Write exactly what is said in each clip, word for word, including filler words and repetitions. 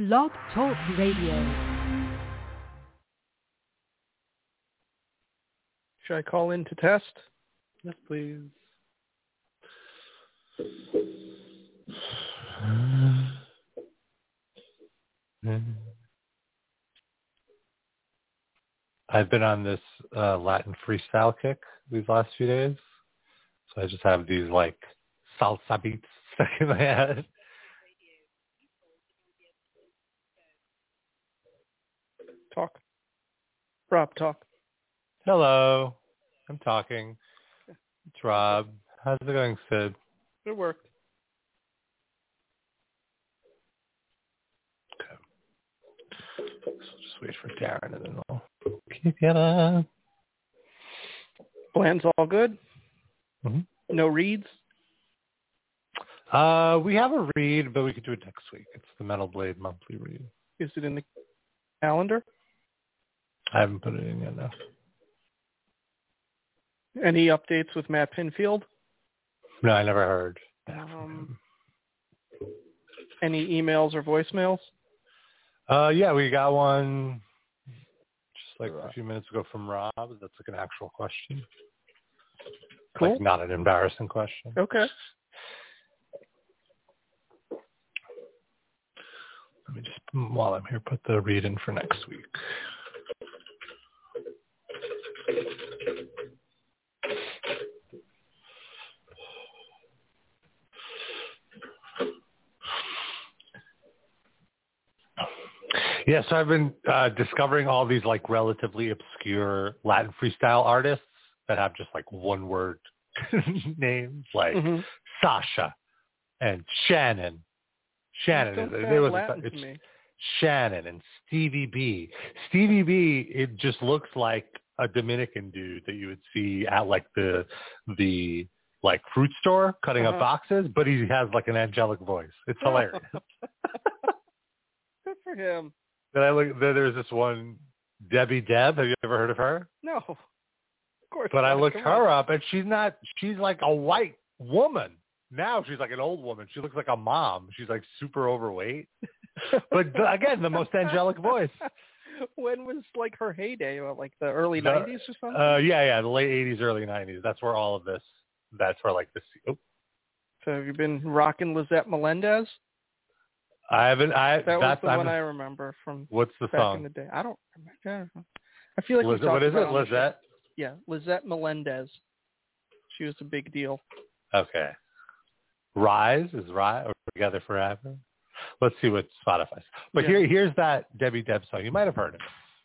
Blog Talk Radio. Should I call in to test? Yes, please. I've been on this uh, Latin freestyle kick these last few days, so I just have these like salsa beats stuck in my head. Talk. Rob, talk. Hello. I'm talking. It's Rob. How's it going, Sid? It worked. Okay. So just wait for Darren and then I'll keep it up. Plans all good? Mm-hmm. No reads? Uh, we have a read, but we could do it next week. It's the Metal Blade monthly read. Is it in the calendar? I haven't put it in yet, no. Any updates with Matt Pinfield? No, I never heard. Um, any emails or voicemails? Uh, yeah, we got one just like a few minutes ago from Rob. That's like an actual question. Cool. Like not an embarrassing question. Okay. Let me just, while I'm here, put the read in for next week. Yeah, so I've been uh, discovering all these like relatively obscure Latin freestyle artists that have just like one word names, like mm-hmm. Sasha and Shannon. Shannon is it was Latin it's to me. Shannon and Stevie B. Stevie B. It just looks like a Dominican dude that you would see at like the the like fruit store cutting uh-huh. up boxes, but he has like an angelic voice. It's hilarious. Good for him. Then I look. Then there's this one, Debbie Deb. Have you ever heard of her? No, of course. But not. I looked Come her on. up, and she's not. She's like a white woman. Now she's like an old woman. She looks like a mom. She's like super overweight. But the, again, the most angelic voice. When was like her heyday? Like the early the, nineties or something? Uh, yeah, yeah, the late eighties, early nineties. That's where all of this. That's where like this. Oh. So have you been rocking Lizette Melendez? I haven't. I that was the I'm, one I remember from. What's the back song? in the day? I don't remember. I feel like Liz, we talked what is about it? Lizette? Yeah, Lizette Melendez. She was a big deal. Okay. Rise is Rise or Together Forever. Let's see what Spotify says. But yeah. here, here's that Debbie Deb song. You might have heard it.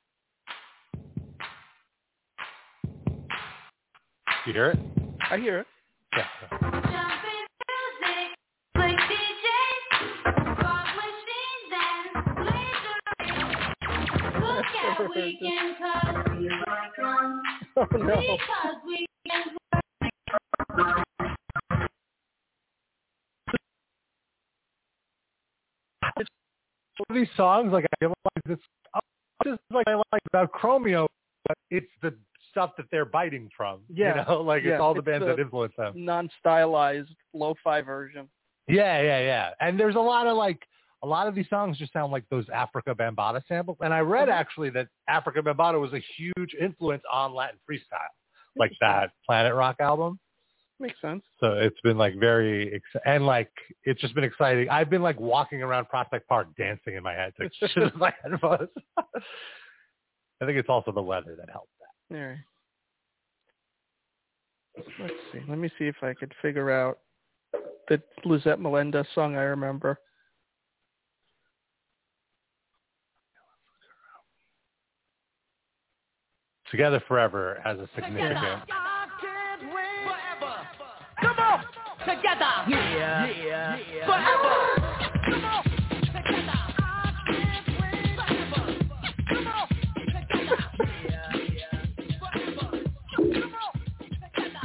You hear it? I hear it. Yeah. Oh, no. These songs, like I realize it's just like I like about Chromeo, but it's the stuff that they're biting from. Yeah, you know, like yeah. it's all the it's bands the that influence them. Non-stylized lo-fi version. Yeah, yeah, yeah. And there's a lot of like a lot of these songs just sound like those Africa Bambaataa samples. And I read actually that Africa Bambaataa was a huge influence on Latin freestyle, like that Planet Rock album. Makes sense. So it's been like very, ex- and like, it's just been exciting. I've been like walking around Prospect Park dancing in my head to shit my headphones. I think it's also the weather that helped that. All right. Let's see. Let me see if I could figure out the Lizette Melendez song I remember. Together Forever has a significant... Come on, together, yeah, yeah, yeah. Forever. Come on, together. Come on, together. Yeah, yeah. Forever. Come on, together.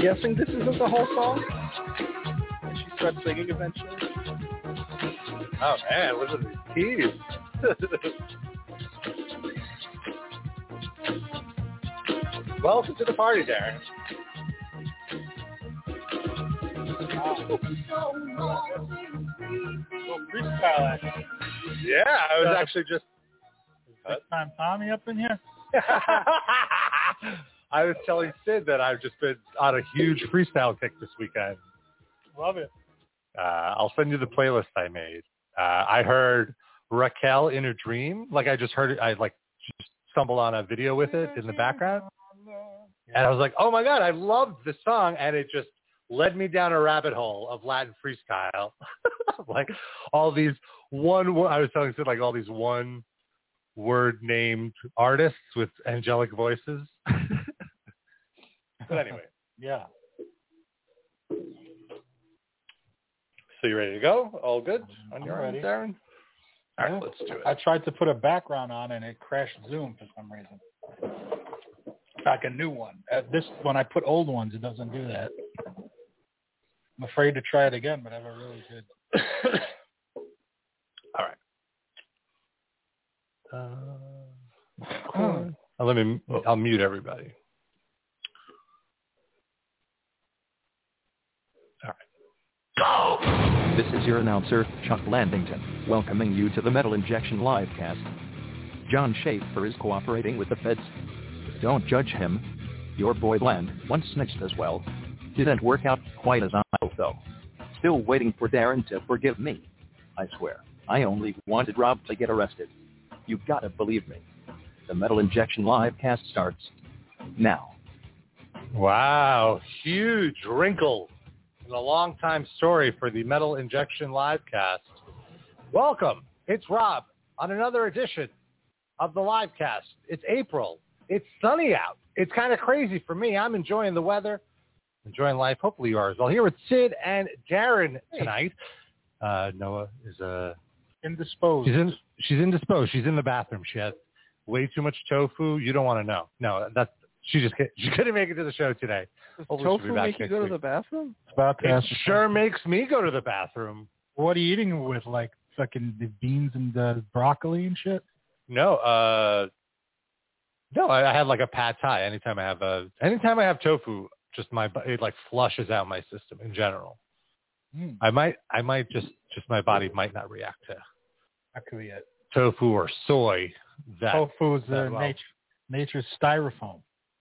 guessing this isn't the whole song? And she starts singing eventually. Oh man, listen to these keys. Welcome to the party, Darren. Freestyle action. Yeah, I was actually just. Big time Tommy up in here. I was telling Sid that I've just been on a huge freestyle kick this weekend. Love it. Uh, I'll send you the playlist I made. Uh, I heard Raquel in a Dream. Like I just heard it. I like just stumbled on a video with it in the background. And I was like, oh my God, I loved this song. And it just led me down a rabbit hole of Latin freestyle. Like all these one, I was telling Sid, like all these one word named artists with angelic voices. But anyway. Yeah. So you ready to go? All good on I'm your ready. end, Darren? All right, Yeah. let's do it. I tried to put a background on and it crashed Zoom for some reason. Like a new one. At this, when I put old ones, it doesn't do that. I'm afraid to try it again, but I have a really good. All right. Uh, cool. uh, let me. I'll mute everybody. All right. Go. This is your announcer, Chuck Landington, welcoming you to the Metal Injection Livecast. John Schaefer is cooperating with the feds. Don't judge him. Your boy Bland once snitched as well. Didn't work out quite as I hoped, though. Still waiting for Darren to forgive me. I swear, I only wanted Rob to get arrested. You gotta believe me. The Metal Injection Livecast starts now. Wow, huge wrinkle in a long-time story for the Metal Injection Livecast. Welcome. It's Rob on another edition of the Livecast. It's April. It's sunny out. It's kind of crazy for me. I'm enjoying the weather, enjoying life. Hopefully you are as well. Here with Sid and Darren tonight. Uh, Noah is uh, Indisposed. She's in. She's indisposed. She's in the bathroom. She has way too much tofu. You don't want to know. No, that's she just she couldn't make it to the show today. Does Hopefully she'll tofu be back make you next go week. to the bathroom? It's about to It ask sure makes me go to the bathroom. What are you eating with? Like fucking the beans and the broccoli and shit? No, uh, no, I, I had like a pad thai. Anytime I have a, anytime I have tofu, just my it like flushes out my system in general. Mm, I might, I might just, just my body might not react to that could be it. tofu or soy. That Tofu is that uh, well. nature, nature's styrofoam.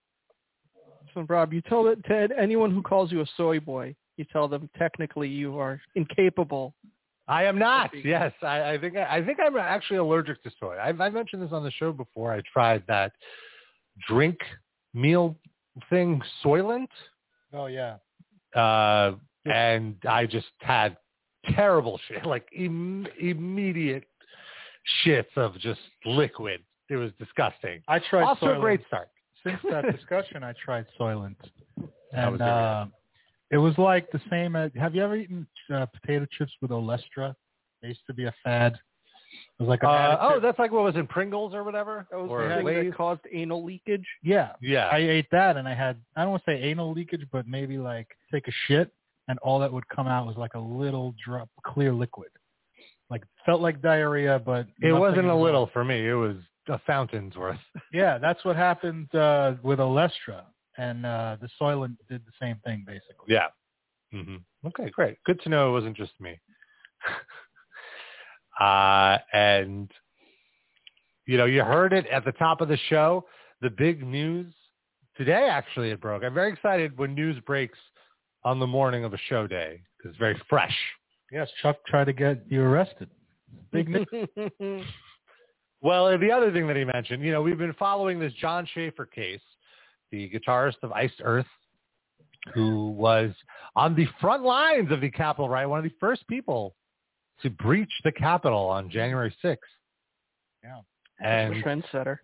So, Rob, you tell it to anyone who calls you a soy boy, you tell them technically you are incapable. I am not. Yes, I, I think I, I think I'm actually allergic to soy. I've, I mentioned this on the show before. I tried that drink meal thing, Soylent, Oh yeah. uh, and I just had terrible shit, like Im- immediate shits of just liquid. It was disgusting. I tried Also Soylent. a great start. Since that discussion, I tried Soylent, How was and it? uh, it was like the same. As, have you ever eaten uh, potato chips with Olestra? They used to be a fad. It was like an Uh, oh, additive. that's like what was in Pringles or whatever? That was or the thing Lay's? that caused anal leakage. Yeah, Yeah. I ate that, and I had I don't want to say anal leakage, but maybe like take a shit, and all that would come out was like a little drop clear liquid. Like felt like diarrhea, but It nothing wasn't a involved. little for me. It was a fountain's worth. Yeah, that's what happened uh, with Olestra, and uh, the Soylent did the same thing basically. Yeah. hmm Okay, great. Good to know it wasn't just me. uh, and, you know, you heard it at the top of the show. The big news today, actually, it broke. I'm very excited when news breaks on the morning of a show day because it's very fresh. Yes, Chuck tried to get you arrested. Big news. Well, the other thing that he mentioned, you know, we've been following this John Schaefer case, the guitarist of Iced Earth, who was on the front lines of the Capitol riot, one of the first people to breach the Capitol on January sixth. Yeah. And, Trendsetter.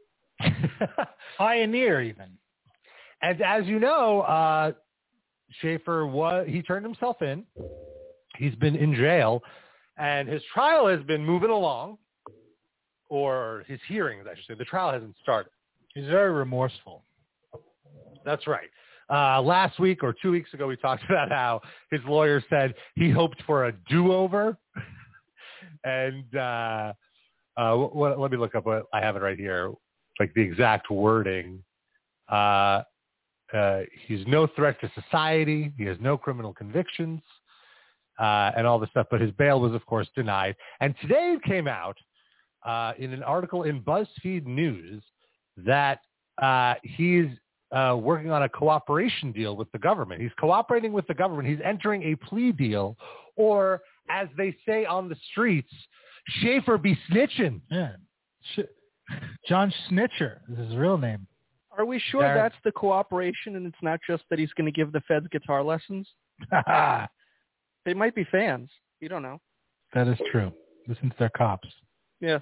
Pioneer even. and as you know, uh, Schaefer was, he turned himself in. He's been in jail, and his trial has been moving along. Or his hearings, I should say. The trial hasn't started. He's very remorseful. That's right. Uh, last week or two weeks ago, we talked about how his lawyer said he hoped for a do-over. and uh, uh, what, let me look up what I have it right here, like the exact wording. Uh, uh, he's no threat to society. He has no criminal convictions uh, and all this stuff. But his bail was, of course, denied. And today it came out uh, in an article in BuzzFeed News that uh, he's Uh, working on a cooperation deal with the government. He's cooperating with the government. He's entering a plea deal, or as they say on the streets, Schaefer be snitching. Yeah. Sh- John Snitcher is his real name. Are we sure Darren. that's the cooperation and it's not just that he's going to give the feds guitar lessons? They might be fans. You don't know. That is true. Listen to their cops. Yeah.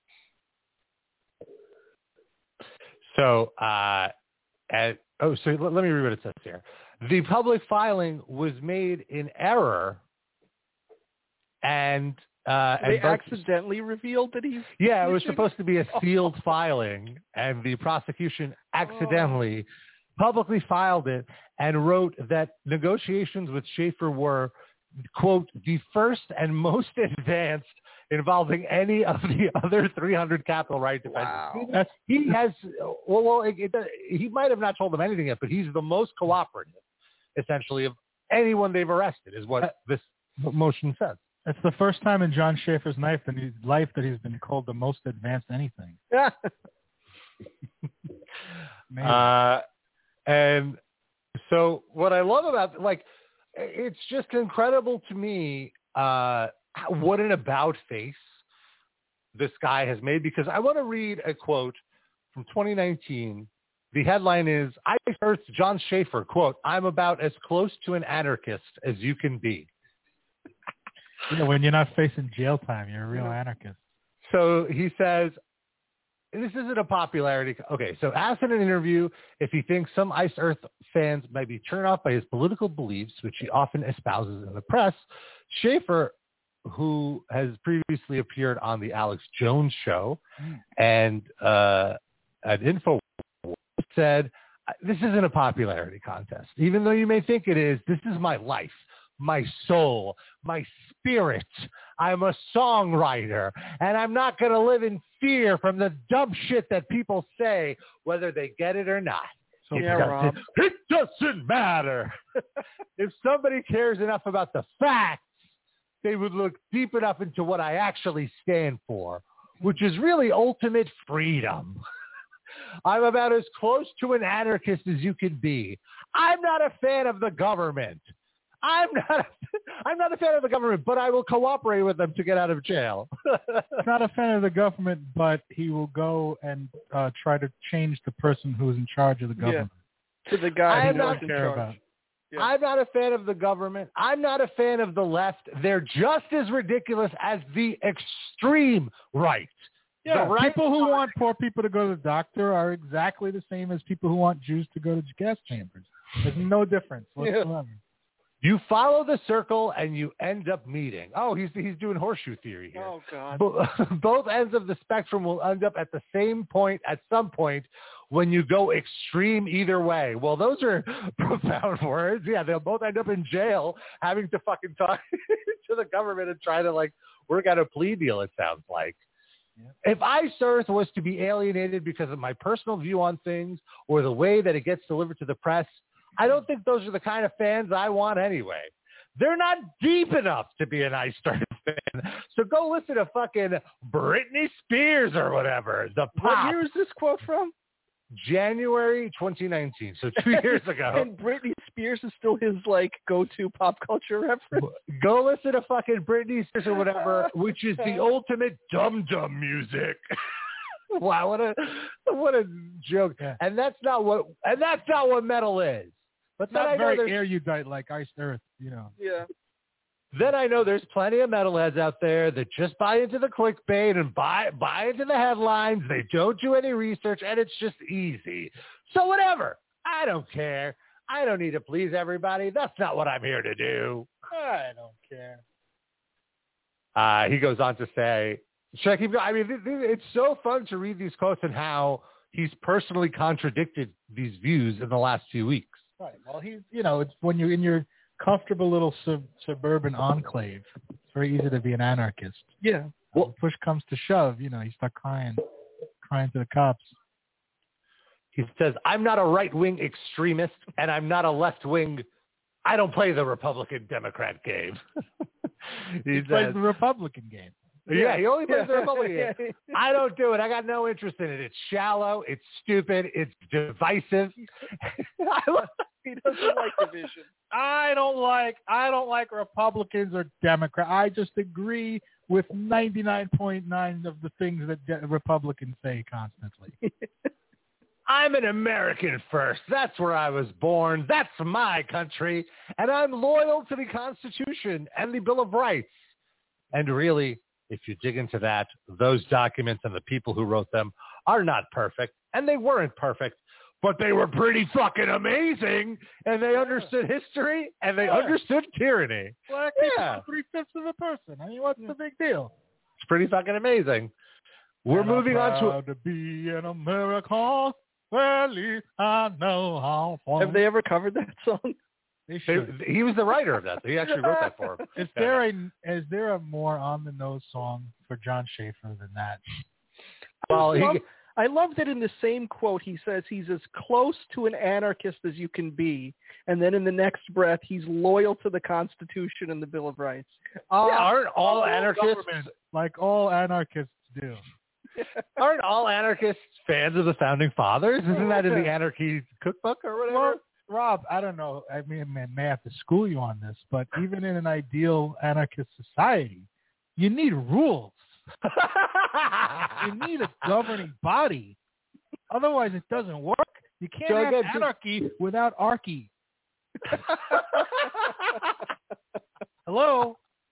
So, uh, At, oh, so let, let me read what it says here. The public filing was made in error, and uh, they and Burke, accidentally revealed that he's. yeah, it was snitching? supposed to be a sealed filing, and the prosecution accidentally oh. publicly filed it and wrote that negotiations with Schaefer were, quote, the first and most advanced involving any of the other three hundred capital right defendants. Wow. That's, he has, well, well it, it, he might have not told them anything yet, but he's the most cooperative, essentially, of anyone they've arrested, is what this motion says. That's the first time in John Schaefer's life that, he's, life that he's been called the most advanced anything. Yeah. uh, and so what I love about, like, it's just incredible to me uh, what an about face this guy has made, because I want to read a quote from twenty nineteen. The headline is, I heard John Schaefer, quote, I'm about as close to an anarchist as you can be. You know, when you're not facing jail time, you're a real yeah. anarchist. So he says, this isn't a popularity. Okay, so asked in an interview if he thinks some Ice Earth fans might be turned off by his political beliefs, which he often espouses in the press, Schaefer, who has previously appeared on the Alex Jones show mm. and uh, at Info, said, this isn't a popularity contest. Even though you may think it is, this is my life, my soul, my spirit. I'm a songwriter, and I'm not going to live in fear from the dumb shit that people say, whether they get it or not. So it, yeah, doesn't, Rob. it doesn't matter. If somebody cares enough about the facts, they would look deep enough into what I actually stand for, which is really ultimate freedom. I'm about as close to an anarchist as you can be. I'm not a fan of the government. I'm not. A, I'm not a fan of the government, but I will cooperate with them to get out of jail. He's not a fan of the government, but he will go and uh, try to change the person who's in charge of the government. Yeah. To the guy I who not knows in care charge. about. Yeah. I'm not a fan of the government. I'm not a fan of the left. They're just as ridiculous as the extreme right. Yeah, the right people who side. want poor people to go to the doctor are exactly the same as people who want Jews to go to gas chambers. There's no difference whatsoever. Yeah. You follow the circle and you end up meeting. Oh, he's he's doing horseshoe theory here. Oh, God. Bo- both ends of the spectrum will end up at the same point at some point when you go extreme either way. Well, those are profound words. Yeah, they'll both end up in jail having to fucking talk to the government and try to, like, work out a plea deal, it sounds like. Yeah. If Ice Earth was to be alienated because of my personal view on things or the way that it gets delivered to the press, I don't think those are the kind of fans I want anyway. They're not deep enough to be an Ice Earth fan. So go listen to fucking Britney Spears or whatever. The pop. What year is this quote from? January twenty nineteen, so two years ago. And Britney Spears is still his, like, go-to pop culture reference? Go listen to fucking Britney Spears or whatever, which is the ultimate dum-dum music. Wow, what a what a joke. Yeah. And that's not what and that's not what metal is. But It's then not I know very there's erudite like Ice Earth, you know. Yeah. Then I know there's plenty of metalheads out there that just buy into the clickbait and buy buy into the headlines. They don't do any research, and it's just easy. So whatever. I don't care. I don't need to please everybody. That's not what I'm here to do. I don't care. Uh, he goes on to say, should I keep going? I mean, th- th- it's so fun to read these quotes and how he's personally contradicted these views in the last few weeks. Right. Well, he's, you know, it's when you're in your comfortable little sub- suburban enclave, it's very easy to be an anarchist. Yeah. Well, when push comes to shove, you know, you start crying, crying to the cops. He says, I'm not a right-wing extremist, and I'm not a left-wing. I don't play the Republican-Democrat game. he, he says, plays the Republican game. Yeah, he only plays yeah. the Republican game. I don't do it. I got no interest in it. It's shallow. It's stupid. It's divisive. I love, he doesn't like division. I don't like I don't like Republicans or Democrats. I just agree with ninety-nine point nine of the things that de- Republicans say constantly. I'm an American first. That's where I was born. That's my country. And I'm loyal to the Constitution and the Bill of Rights. And really, if you dig into that, those documents and the people who wrote them are not perfect. And they weren't perfect. But they were pretty fucking amazing. And they understood history. And they Yeah. understood tyranny. Black Yeah. people, three-fifths of a person. I mean, what's the big deal? It's pretty fucking amazing. We're and moving I'm on to... proud to be an American. Well, at least I know how far. Have they ever covered that song? They They, should. he was the writer of that. He actually wrote that for him. Is there a is there a more on the nose song for John Schaefer than that? Well, I he, love, I love that in the same quote he says he's as close to an anarchist as you can be, and then in the next breath he's loyal to the Constitution and the Bill of Rights. yeah, aren't all anarchists like all anarchists do? aren't all anarchists fans of the founding fathers? Isn't that in the Anarchy Cookbook or whatever? Well, Rob, I don't know. I mean, I may have to school you on this, but even in an ideal anarchist society, you need rules. You need a governing body. Otherwise, it doesn't work. You can't So have again, anarchy without archy. Hello?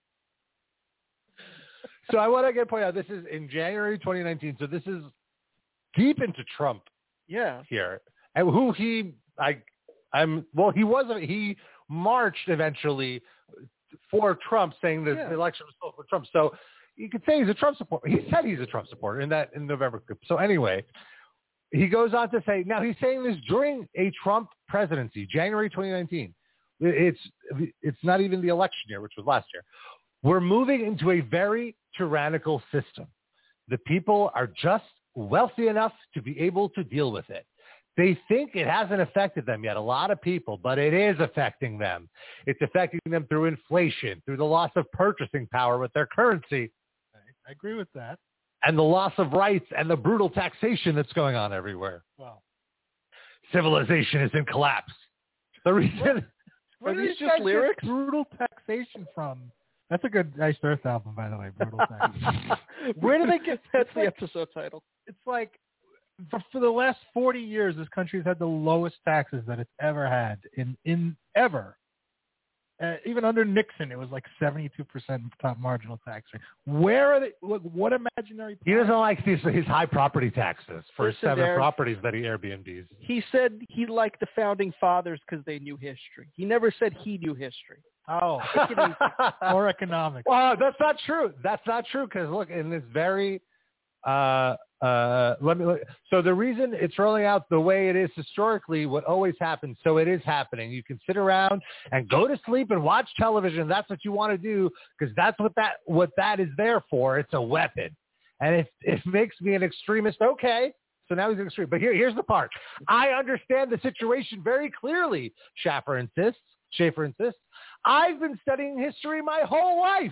So I want to get point out, this is in January twenty nineteen, so this is deep into Trump Yeah. here. And who he, I, I'm, well, he wasn't, he marched eventually for Trump, saying that Yeah. the election was still for Trump. So you could say he's a Trump supporter. He said he's a Trump supporter in that, in November. So anyway, he goes on to say, now he's saying this during a Trump presidency, January twenty nineteen. It's, it's not even the election year, which was last year. We're moving into a very tyrannical system. The people are just wealthy enough to be able to deal with it. They think it hasn't affected them yet, a lot of people, but it is affecting them. It's affecting them through inflation, through the loss of purchasing power with their currency, I agree with that. and the loss of rights and the brutal taxation that's going on everywhere. Well, Civilization is in collapse. The reason... Are where these did just that get lyrics? Brutal taxation from? That's a good Iced Earth album, by the way. Brutal taxation. Where do they get? That's the episode title. It's like for, for the last forty years, this country has had the lowest taxes that it's ever had in in ever. Uh, even under Nixon, it was like seventy-two percent top marginal tax rate. Where are they? Look, what imaginary? He doesn't like these, his high property taxes for his Listen, seven Derek. properties that he Airbnbs. He said he liked the founding fathers because they knew history. He never said he knew history. Oh, or economics. Well, that's not true. That's not true because look, in this very, uh, uh, let me. Look. So the reason it's rolling out the way it is historically, what always happens, so it is happening. You can sit around and go to sleep and watch television. That's what you want to do because that's what that what that is there for. It's a weapon, and if it makes me an extremist, okay. So now he's an extremist. But here, here's the part. I understand the situation very clearly. Schaefer insists. Schaefer insists. I've been studying history my whole life.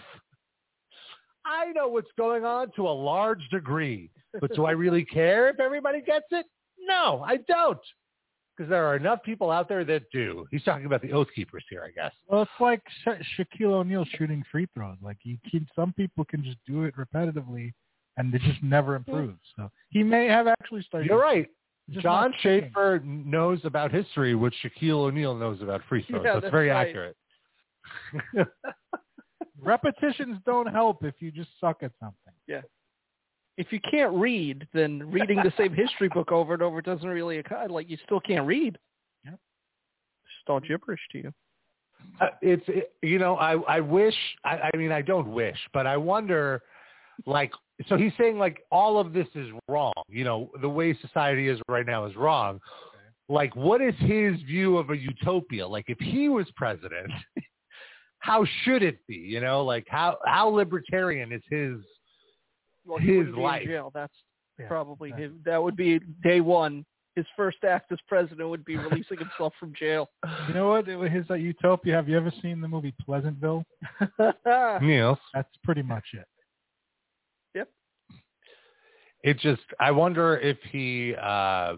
I know what's going on to a large degree. But do I really care if everybody gets it? No, I don't. Because there are enough people out there that do. He's talking about the Oath Keepers here, I guess. Well, it's like Sha- Shaquille O'Neal shooting free throws. Like you can, some people can just do it repetitively, and it just never improves. So he may have actually started. You're right. Just John not thinking. Schaefer knows about history, which Shaquille O'Neal knows about free throws. Yeah, that's, that's very right. accurate. Repetitions don't help if you just suck at something. Yeah. If you can't read, then reading the same history book over and over doesn't really like you still can't read. Yep. It's all gibberish to you. Uh, it's it, you know I I wish I, I mean I don't wish, but I wonder like so he's saying like all of this is wrong. You know the way society is right now is wrong. like, what is his view of a utopia? Like, if he was president, how should it be? You know, like how how libertarian is his well, he his wouldn't be life? in jail. That's Yeah, probably yeah. his, that would be day one. His first act as president would be releasing himself from jail. You know what? His uh, utopia. Have you ever seen the movie Pleasantville? Niels. That's pretty much it. Yep. It just, I wonder if he, uh,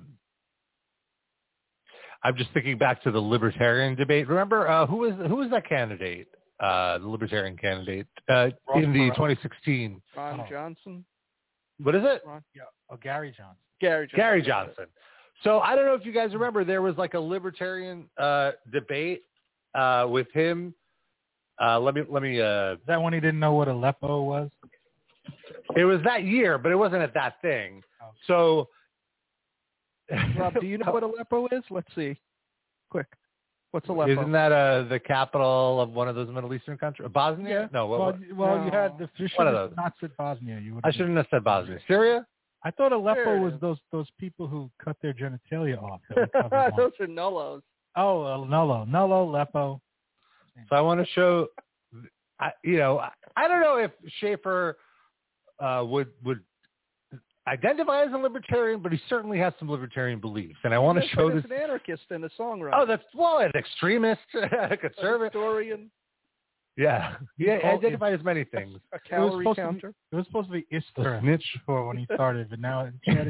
I'm just thinking back to the libertarian debate. Remember, uh, who was, who was that candidate, uh, the libertarian candidate, uh, Ross in the Perot. twenty sixteen? Ron Oh. Johnson. What is it? Ron, Yeah. Oh, Gary Johnson. Gary Johnson. Gary Johnson. So I don't know if you guys remember, there was like a libertarian uh, debate uh, with him. Uh, let me, let me, uh, Is that when he didn't know what Aleppo was? it was that year, but it wasn't at that thing. So, Rob, do you know what Aleppo is? Let's see. Quick. What's Aleppo? Isn't that uh, the capital of one of those Middle Eastern countries? Bosnia? Yeah. No. What, Well, what? well, you No. had the you should One of have those. not said Bosnia. You would. I shouldn't have said Bosnia. Syria? I thought Aleppo There it was is. those those people who cut their genitalia off. That we covered once. Those are nullos. Oh, uh, Nullo, Nullo, Aleppo. So I want to show, I, you know, I, I don't know if Schaefer uh, would would identify as a libertarian, but he certainly has some libertarian beliefs, and I want to He's show an this. anarchist and a songwriter. Oh, that's well, an extremist, a a conservative. historian, Yeah, yeah, Oh, identified as many things. a It was calorie supposed to be- counter. It was supposed to be Istra snitch. before when he started, but now it's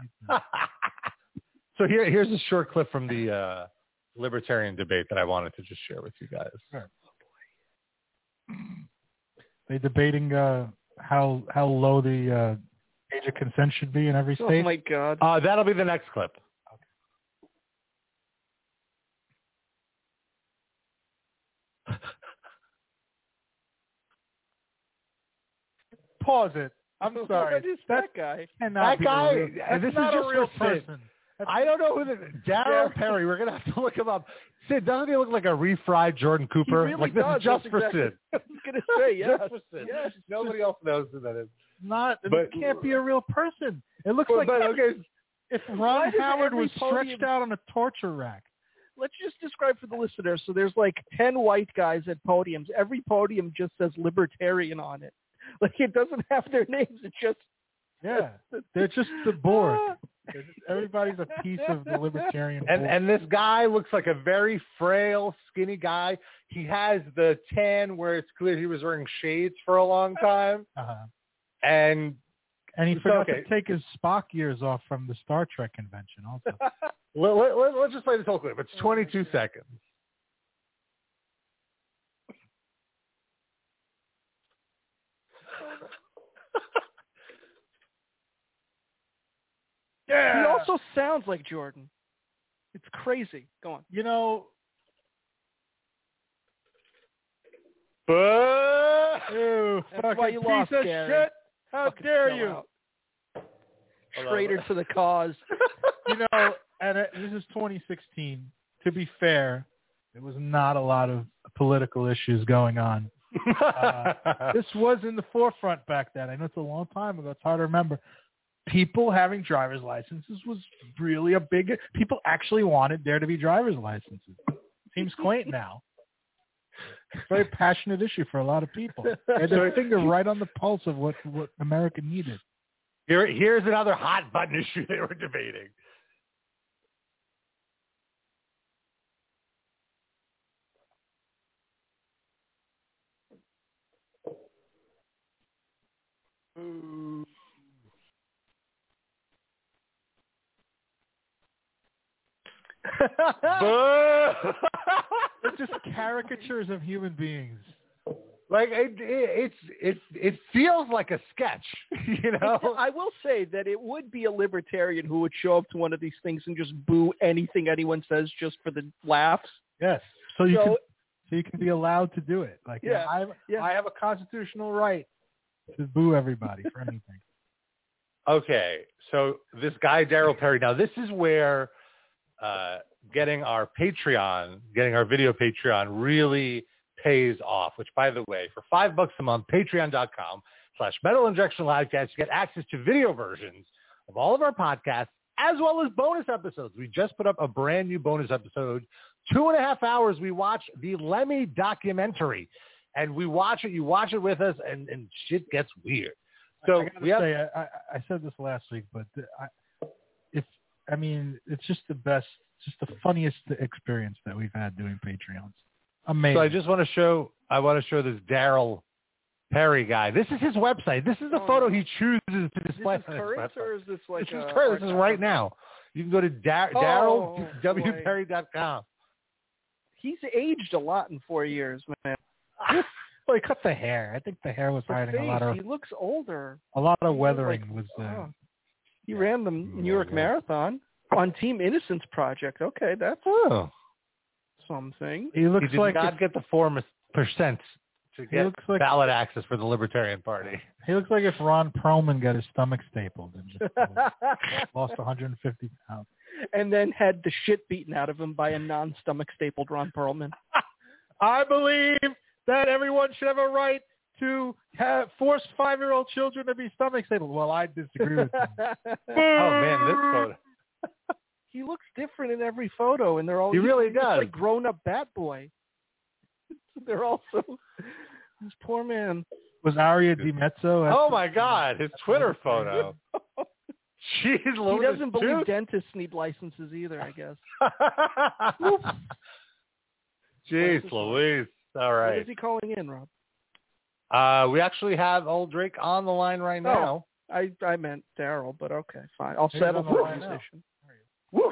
So here, here's a short clip from the uh, libertarian debate that I wanted to just share with you guys. Sure. They debating uh, how how low the uh, age of consent should be in every Oh state. my God. Uh, that'll be the next clip. Pause it. I'm sorry. What is That that guy? cannot That be guy- a real, and that's this is not just a real for Sid. person. I don't know who the Daryl Perry. We're gonna have to look him up. Sid, doesn't he look like a refried Jordan Cooper? He really like this does. is just That's for exactly- Sid. I was gonna say yes. Just for Sid. Yes. Nobody else knows who that is. Not. But- it can't be a real person. It looks But, like but okay, if Why Ron does Howard every was podium- stretched out on a torture rack. Let's just describe for the listeners. So there's like ten white guys at podiums. Every podium just says libertarian on it. Like it doesn't have their names. It's just Yeah, they're just the board. They're just- everybody's a piece of the libertarian and board. and this guy looks like a very frail, skinny guy. He has the tan where it's clear he was wearing shades for a long time, uh-huh. and And he It's forgot okay. to take his Spock years off from the Star Trek convention also. let, let, let, let's just play this whole clip. It's twenty-two seconds. Yeah. he also sounds like Jordan. It's crazy. Go on. You know, But ew, That's fucking why you piece lost, of Gary. shit. How Fucking dare sell you? out. Traitor to the cause. You know, and it, this is twenty sixteen. To be fair, there was not a lot of political issues going on. Uh, this was in the forefront back then. I know it's a long time ago. It's hard to remember. People having driver's licenses was really a big. People actually wanted there to be driver's licenses. Seems quaint now. It's a very passionate issue for a lot of people. They had their finger right on the pulse of what what America needed. Here, here's another hot button issue they were debating. Boo! They're just caricatures of human beings. Like it, it, it's it it feels like a sketch, you know. I will say that it would be a libertarian who would show up to one of these things and just boo anything anyone says just for the laughs. Yes. So you So- can so you can be allowed to do it. Like Yeah, I have, yeah. I have a constitutional right to boo everybody for anything. Okay, so this guy Daryl Perry. Now this is where uh, getting our Patreon, getting our video Patreon, really pays off. Which, by the way, for five bucks a month, patreon dot com slash Metal Injection Livecast, you get access to video versions of all of our podcasts, as well as bonus episodes. We just put up a brand new bonus episode. Two and a half hours, we watch the Lemmy documentary. And we watch it, you watch it with us, and, and shit gets weird. So I gotta we have, say, I, I said this last week, but I, if I mean, it's just the best, just the funniest experience that we've had doing Patreons. Amazing. So I just want to show, I want to show this Daryl Perry guy. This is his website. This is the oh, photo no. he chooses to display This is on his current, website. or is this like This is a, current. This is right now. You can go to Dar- Oh, Daryl W boy. Perry dot com. He's aged a lot in four years, man. Well, he cut the hair. I think the hair was The hiding face, a lot of he looks older. a lot of He weathering like- was. Uh, oh. He ran the New York yeah. Marathon on Team Innocence Project. Okay, that's Oh. something. he He looks did like not if, get the four percent to He get looks like- ballot access for the Libertarian Party. he looks like if Ron Perlman got his stomach stapled and just uh, lost one hundred fifty pounds. And then had the shit beaten out of him by a non-stomach stapled Ron Perlman. I believe that everyone should have a right to have, force five-year-old children to be stomach stapled. Well, I disagree with him. Oh man, this photo. He looks different in every photo, and they're all He really he looks does. like grown-up Bat Boy. They're also this poor man. Was Aria DiMezzo? at- Oh my God, his Twitter photo. Jeez, He look at doesn't his believe tooth. dentists need licenses either, I guess. Jeez, Louise. All What right. is he calling in, Rob? Uh, we actually have old Drake on the line right now. I I meant Daryl, but okay, fine. I'll He's settle on the for line now. musician. Woof.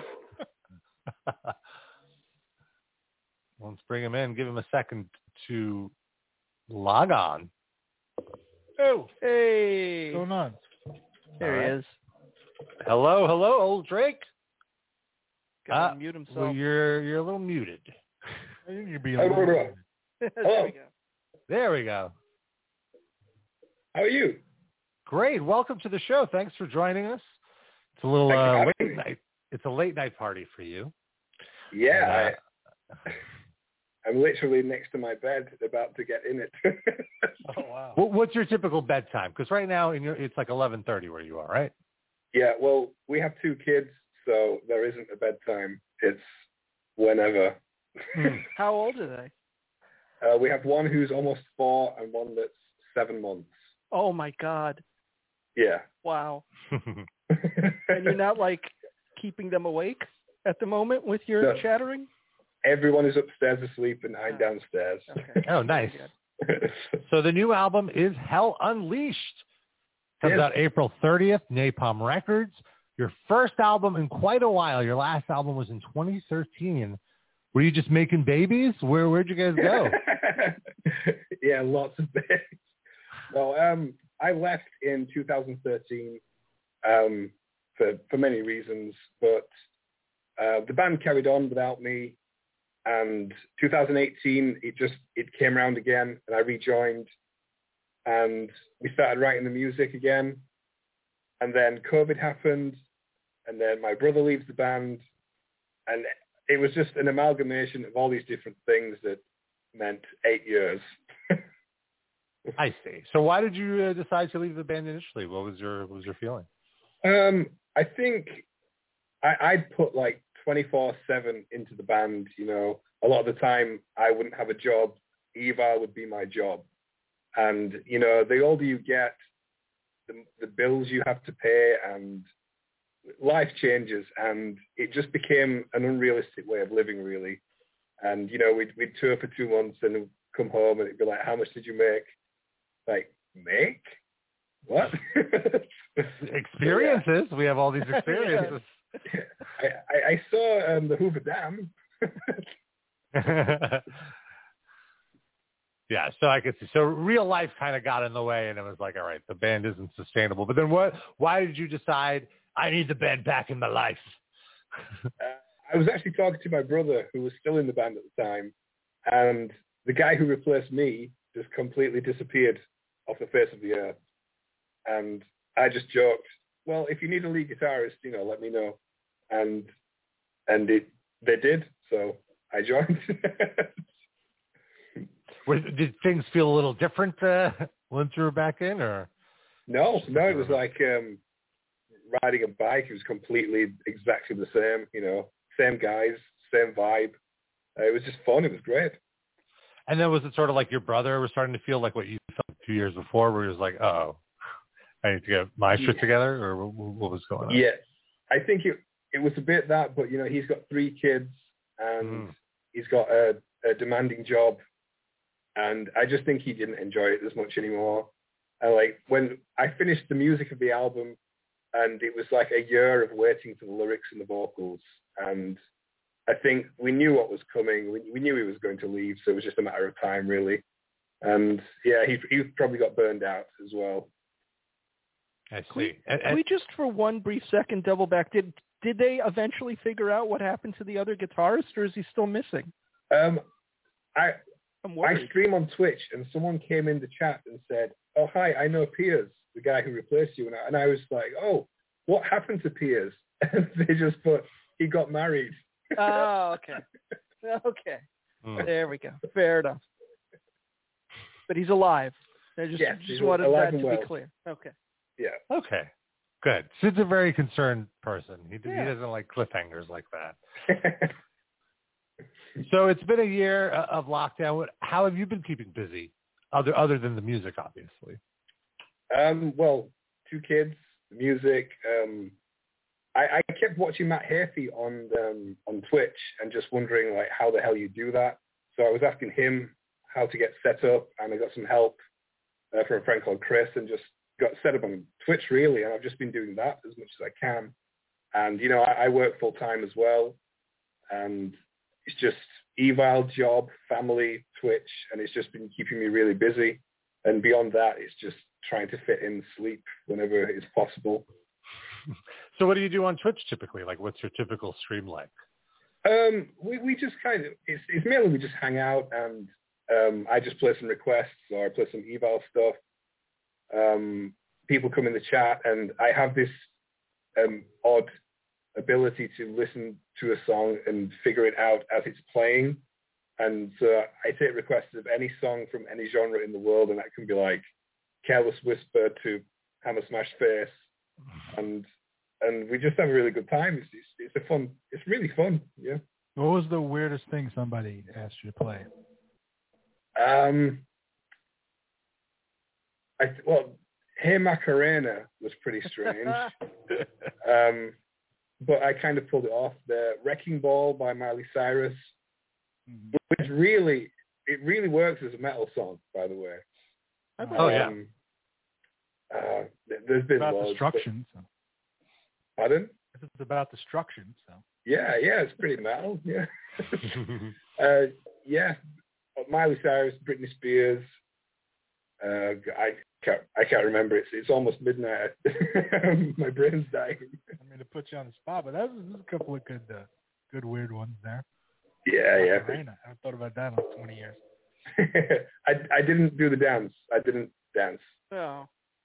Let's bring him in. Give him a second to log on. Oh, Hey, what's going on? there All he right. is. Hello, hello, old Drake. Got to Uh, mute Well, himself. you're you're a little muted. You can be a Hello, little- hello. there we go. There we go. How are you? Great. Welcome to the show. Thanks for joining us. It's a little Thanks for uh, having late me. night. It's a late night party for you. Yeah, And, I, I'm literally next to my bed, about to get in it. Oh wow. What, what's your typical bedtime? Because right now in your, it's like eleven thirty where you are, right? Yeah, well, we have two kids, so there isn't a bedtime. It's whenever. How old are they? uh, we have one who's almost four and one that's seven months. Oh my God! Yeah. Wow. And you're not like keeping them awake at the moment with your No. chattering? Everyone is upstairs asleep and I'm downstairs. Okay. Oh, nice. Very good. So the new album is Hell Unleashed. Comes Yes. out April thirtieth, Napalm Records. Your first album in quite a while. Your last album was in twenty thirteen. Were you just making babies? Where where'd you guys go? Yeah, lots of things. Well, um, I left in two thousand thirteen um, for for many reasons, but uh, the band carried on without me. And two thousand eighteen, it just it came around again, and I rejoined, and we started writing the music again. And then COVID happened, and then my brother leaves the band, and it was just an amalgamation of all these different things that meant eight years. I see. So why did you uh, decide to leave the band initially? What was your what was your feeling? Um, I think I, I'd put like twenty-four seven into the band. You know, a lot of the time I wouldn't have a job. Eva would be my job. And, you know, the older you get, the, the bills you have to pay and life changes. And it just became an unrealistic way of living, really. And, you know, we'd, we'd tour for two months and come home and it'd be like, how much did you make? Like, make? What? Experiences. We have all these experiences. I, I, I saw um, the Hoover Dam. Yeah, so I could see. So real life kind of got in the way, and it was like, all right, the band isn't sustainable. But then what? Why did you decide I need the band back in my life? uh, I was actually talking to my brother, who was still in the band at the time, and the guy who replaced me just completely disappeared off the face of the earth. And I just joked, well, if you need a lead guitarist, you know, let me know. And and it, they did, so I joined. Were, did things feel a little different uh, once you were back in, or? No, no, it was like um, riding a bike, it was completely exactly the same. You know, same guys, same vibe. Uh, it was just fun. It was great. And then was it sort of like your brother was starting to feel like what you felt two years before, where he was like, "Oh, I need to get my shit yeah. together," or what, what was going on? Yeah, I think it it was a bit that, but you know, he's got three kids and mm. he's got a, a demanding job, and I just think he didn't enjoy it as much anymore. And like when I finished the music of the album, and it was like a year of waiting for the lyrics and the vocals, and I think we knew what was coming. We, we knew he was going to leave, so it was just a matter of time, really. And yeah, he he probably got burned out as well. I see. Can we, and, and, can we just for one brief second double back? Did did they eventually figure out what happened to the other guitarist, or is he still missing? Um, I I'm I stream on Twitch, and someone came in the chat and said, "Oh hi, I know Piers, the guy who replaced you," and I, and I was like, "Oh, what happened to Piers?" And they just put, "He got married." Oh, okay. Okay. Mm. There we go. Fair enough. But he's alive. I just, yes, just wanted that to well. be clear. Okay. Yeah. Okay. Good. Sid's a very concerned person. He, yeah. he doesn't like cliffhangers like that. So it's been a year of lockdown. How have you been keeping busy, other other than the music, obviously? Um, well, two kids, music. Um, I, I kept watching Matt Heafy on um, on Twitch and just wondering like how the hell you do that. So I was asking him how to get set up, and I got some help uh, from a friend called Chris, and just got set up on Twitch really. And I've just been doing that as much as I can. And you know, I, I work full time as well, and it's just eval, job, family, Twitch, and it's just been keeping me really busy. And beyond that, it's just trying to fit in sleep whenever it's possible. So what do you do on Twitch typically? Like, what's your typical stream like? Um, we, we just kind of, it's, it's mainly we just hang out, and um, I just play some requests, or I play some eval stuff. Um, people come in the chat, and I have this um, odd ability to listen to a song and figure it out as it's playing. And so I take requests of any song from any genre in the world, and that can be like Careless Whisper to Hammer Smash Face, and and we just have a really good time. It's, it's it's a fun. It's really fun. Yeah. What was the weirdest thing somebody asked you to play? Um. I well, Hey Macarena was pretty strange. um, but I kind of pulled it off. The Wrecking Ball by Miley Cyrus, mm-hmm. which really it really works as a metal song, by the way. Oh yeah. Um, uh, there's been about loads, destruction. But, so. Pardon? It's about destruction. So. Yeah, yeah, it's pretty metal. Yeah. uh, yeah, Miley Cyrus, Britney Spears. Uh, I can't, I can't remember. It's it's almost midnight. My brain's dying. I mean, to put you on the spot, but that was, there's a couple of good, uh, good weird ones there. Yeah, yeah. I haven't thought about that in like twenty years. I I didn't do the dance. I didn't dance. Oh.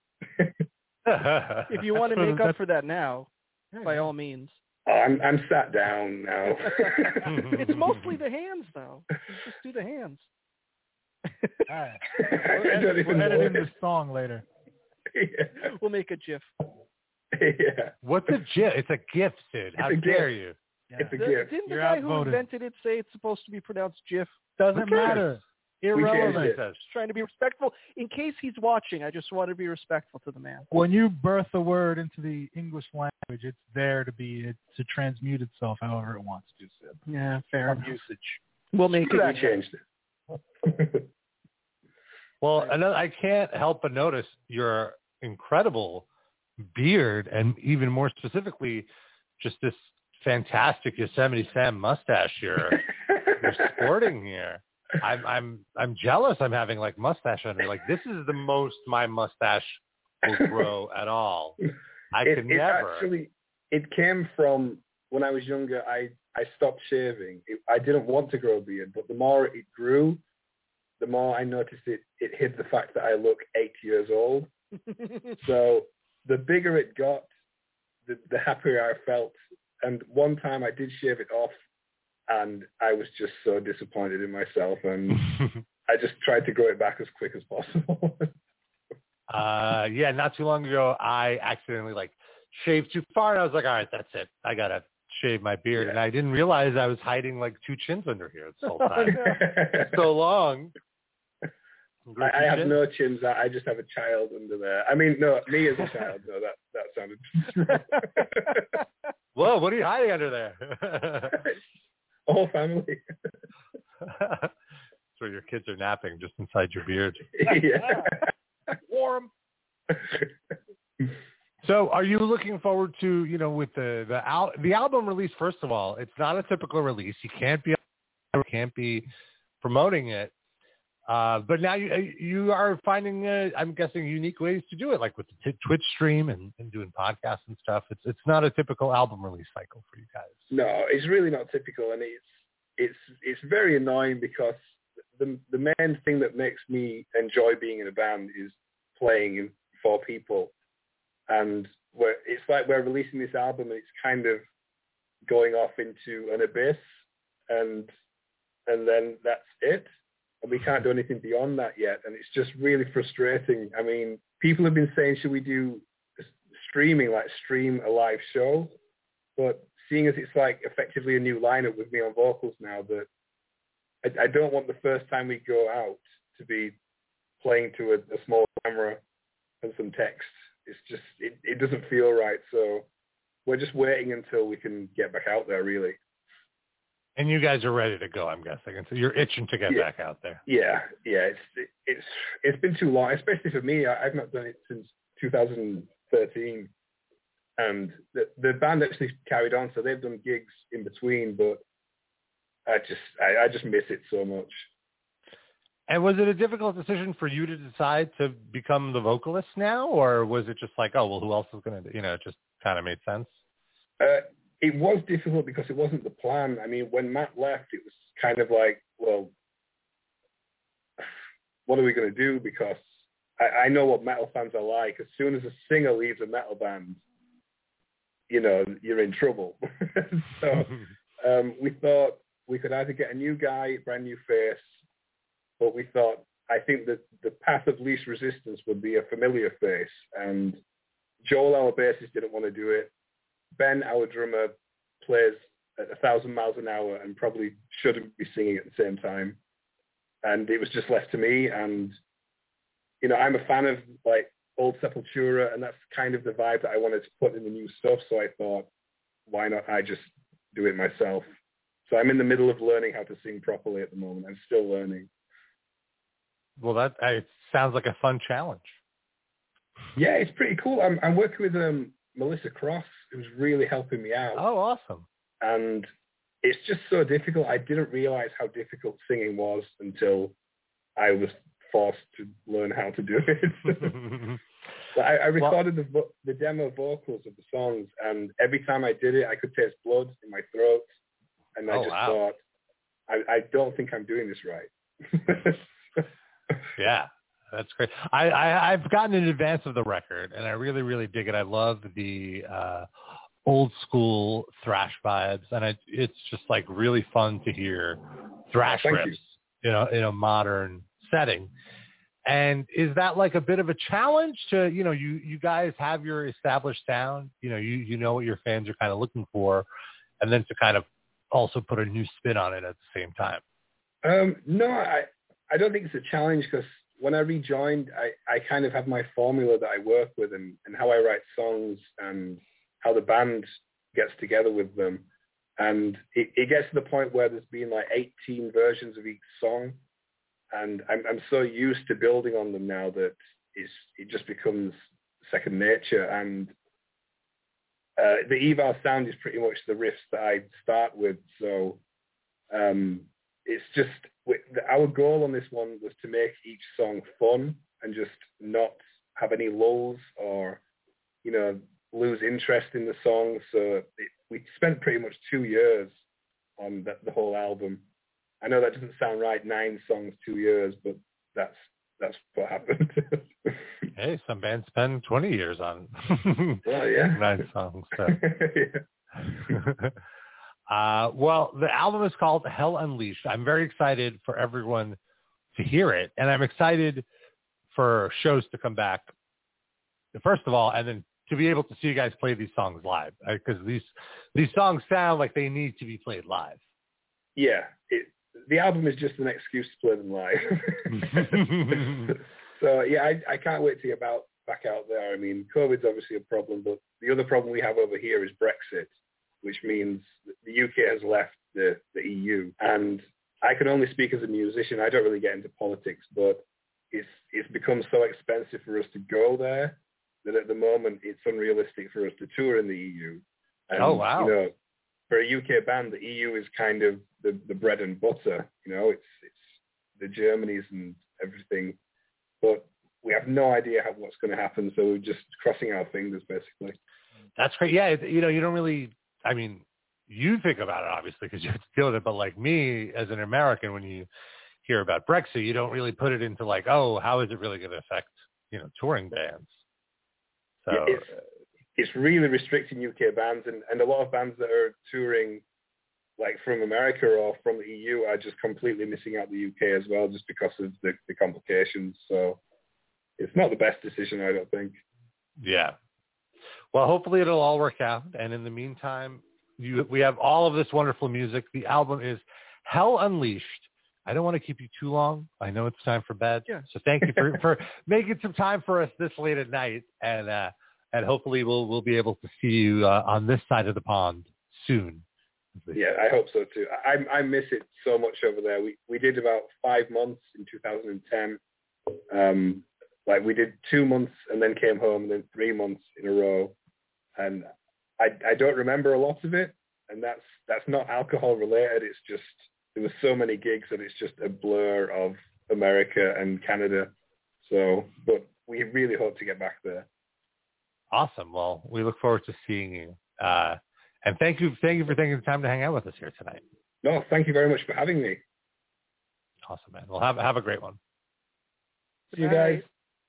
If you want to make up for that now, by all means. Oh, I'm I'm sat down now. It's mostly the hands, though. Just do the hands. All right. We'll edit, we'll edit in this song later. Yeah. We'll make a GIF. Yeah. What's a GIF? It's a GIF, Sid. How dare GIF. you? Yeah. It's a the, GIF. Didn't the You're guy outvoted. who invented it say it's supposed to be pronounced GIF? Doesn't matter. Irrelevant. Just trying to be respectful. In case he's watching, I just want to be respectful to the man. When you birth a word into the English language, it's there to be it, to transmute itself however it wants to. Sid. Yeah, fair From enough. usage. We'll make it. I changed it. Well, another, I can't help but notice your incredible beard, and even more specifically, just this fantastic Yosemite Sam mustache you're, you're sporting here. I'm I'm I'm jealous. I'm having like mustache under. Like this is the most my mustache will grow at all. I it, could it never. Actually, it came from when I was younger. I I stopped shaving. It, I didn't want to grow a beard, but the more it grew, the more I noticed it. It hid the fact that I look eight years old. So the bigger it got, the, the happier I felt. And one time I did shave it off, and I was just so disappointed in myself, and I just tried to grow it back as quick as possible. uh, yeah, not too long ago, I accidentally like shaved too far, and I was like, all right, that's it. I gotta shave my beard, yeah. and I didn't realize I was hiding like two chins under here this whole time. It's so long. I, I have no chins. I just have a child under there. I mean, no, me as a child. No, that that sounded. Whoa, what are you hiding under there? Whole family. So your kids are napping just inside your beard. Yeah. Warm. So are you looking forward to, you know, with the the, al- the album release, first of all, it's not a typical release. You can't be can't be promoting it. Uh, but now you you are finding, uh, I'm guessing, unique ways to do it, like with the t- Twitch stream and, and doing podcasts and stuff. It's it's not a typical album release cycle for you guys. No, it's really not typical, and it's it's it's very annoying because the the main thing that makes me enjoy being in a band is playing for people, and we're, it's like we're releasing this album and it's kind of going off into an abyss, and and then that's it. And we can't do anything beyond that yet. And it's just really frustrating. I mean, people have been saying, should we do streaming, like stream a live show? But seeing as it's like effectively a new lineup with me on vocals now, that I, I don't want the first time we go out to be playing to a, a small camera and some text. It's just, it, it doesn't feel right. So we're just waiting until we can get back out there, really. And you guys are ready to go, I'm guessing. And so you're itching to get yeah. back out there. Yeah, yeah. It's it, it's it's been too long, especially for me. I, I've not done it since two thousand thirteen, and the the band actually carried on, so they've done gigs in between. But I just I, I just miss it so much. And was it a difficult decision for you to decide to become the vocalist now, or was it just like, oh well, who else is going to, you know, it just kind of made sense? Uh, It was difficult because it wasn't the plan. I mean, when Matt left, it was kind of like, well, what are we going to do? Because I, I know what metal fans are like. As soon as a singer leaves a metal band, you know, you're in trouble. So um, we thought we could either get a new guy, brand new face, but we thought, I think that the path of least resistance would be a familiar face. And Joel, our bassist, didn't want to do it. Ben, our drummer, plays at a thousand miles an hour and probably shouldn't be singing at the same time. And it was just left to me. And, you know, I'm a fan of like old Sepultura, and that's kind of the vibe that I wanted to put in the new stuff. So I thought, why not I just do it myself? So I'm in the middle of learning how to sing properly at the moment. I'm still learning. Well, that it sounds like a fun challenge. Yeah, it's pretty cool. I'm, I'm working with um, Melissa Cross, who's really helping me out. Oh, awesome. And it's just so difficult. I didn't realize how difficult singing was until I was forced to learn how to do it. I, I recorded well, the, vo- the demo vocals of the songs, and every time I did it, I could taste blood in my throat. And I oh, just wow. thought, I, I don't think I'm doing this right. Yeah. That's great. I, I, I've gotten in advance of the record, and I really, really dig it. I love the uh, old school thrash vibes, and I, it's just like really fun to hear thrash Thank riffs, you. you know, in a modern setting. And is that like a bit of a challenge to, you know, you, you guys have your established sound, you know, you, you know what your fans are kind of looking for, and then to kind of also put a new spin on it at the same time? Um, no, I, I don't think it's a challenge because when I rejoined, I, I kind of have my formula that I work with, and, and how I write songs and how the band gets together with them. And it, it gets to the point where there's been like eighteen versions of each song. And I'm, I'm so used to building on them now that it's, it just becomes second nature. And uh, the Eval sound is pretty much the riffs that I start with. So um, it's just, our goal on this one was to make each song fun and just not have any lulls or, you know, lose interest in the song. So it, we spent pretty much two years on the, the whole album. I know that doesn't sound right, nine songs, two years, but that's that's what happened. Hey, some bands spend twenty years on well, yeah. nine songs. So. Yeah. Uh, well, the album is called Hell Unleashed. I'm very excited for everyone to hear it, and I'm excited for shows to come back, first of all, and then to be able to see you guys play these songs live, because these these songs sound like they need to be played live. Yeah, it, the album is just an excuse to play them live. So yeah, I, I can't wait to get about, back out there. I mean, COVID's obviously a problem, but the other problem we have over here is Brexit, which means the U K has left the, the E U. And I can only speak as a musician. I don't really get into politics, but it's it's become so expensive for us to go there that at the moment it's unrealistic for us to tour in the E U. And, oh, wow. You know, for a U K band, the E U is kind of the, the bread and butter. You know, it's it's the Germanys and everything. But we have no idea how, what's going to happen, so we're just crossing our fingers, basically. That's great. Yeah, you know, you don't really, I mean, you think about it, obviously, because you have to deal with it, but like me, as an American, when you hear about Brexit, you don't really put it into like, oh, how is it really going to affect, you know, touring bands? So yeah, it's, it's really restricting U K bands, and, and a lot of bands that are touring like from America or from the E U are just completely missing out the U K as well, just because of the, the complications. So it's not the best decision, I don't think. Yeah. Well, hopefully it'll all work out. And in the meantime, you, we have all of this wonderful music. The album is Hell Unleashed. I don't want to keep you too long. I know it's time for bed. Yeah. So thank you for, for making some time for us this late at night. And, uh, and hopefully we'll, we'll be able to see you uh, on this side of the pond soon. Yeah, I hope so too. I I miss it so much over there. We we did about five months in two thousand ten. Um, like we did two months and then came home, and then three months in a row. And I I don't remember a lot of it, and that's that's not alcohol related. It's just there were so many gigs that it's just a blur of America and Canada. So, but we really hope to get back there. Awesome. Well, we look forward to seeing you. Uh, And thank you, thank you for taking the time to hang out with us here tonight. No, thank you very much for having me. Awesome, man. Well, have have a great one. See you guys.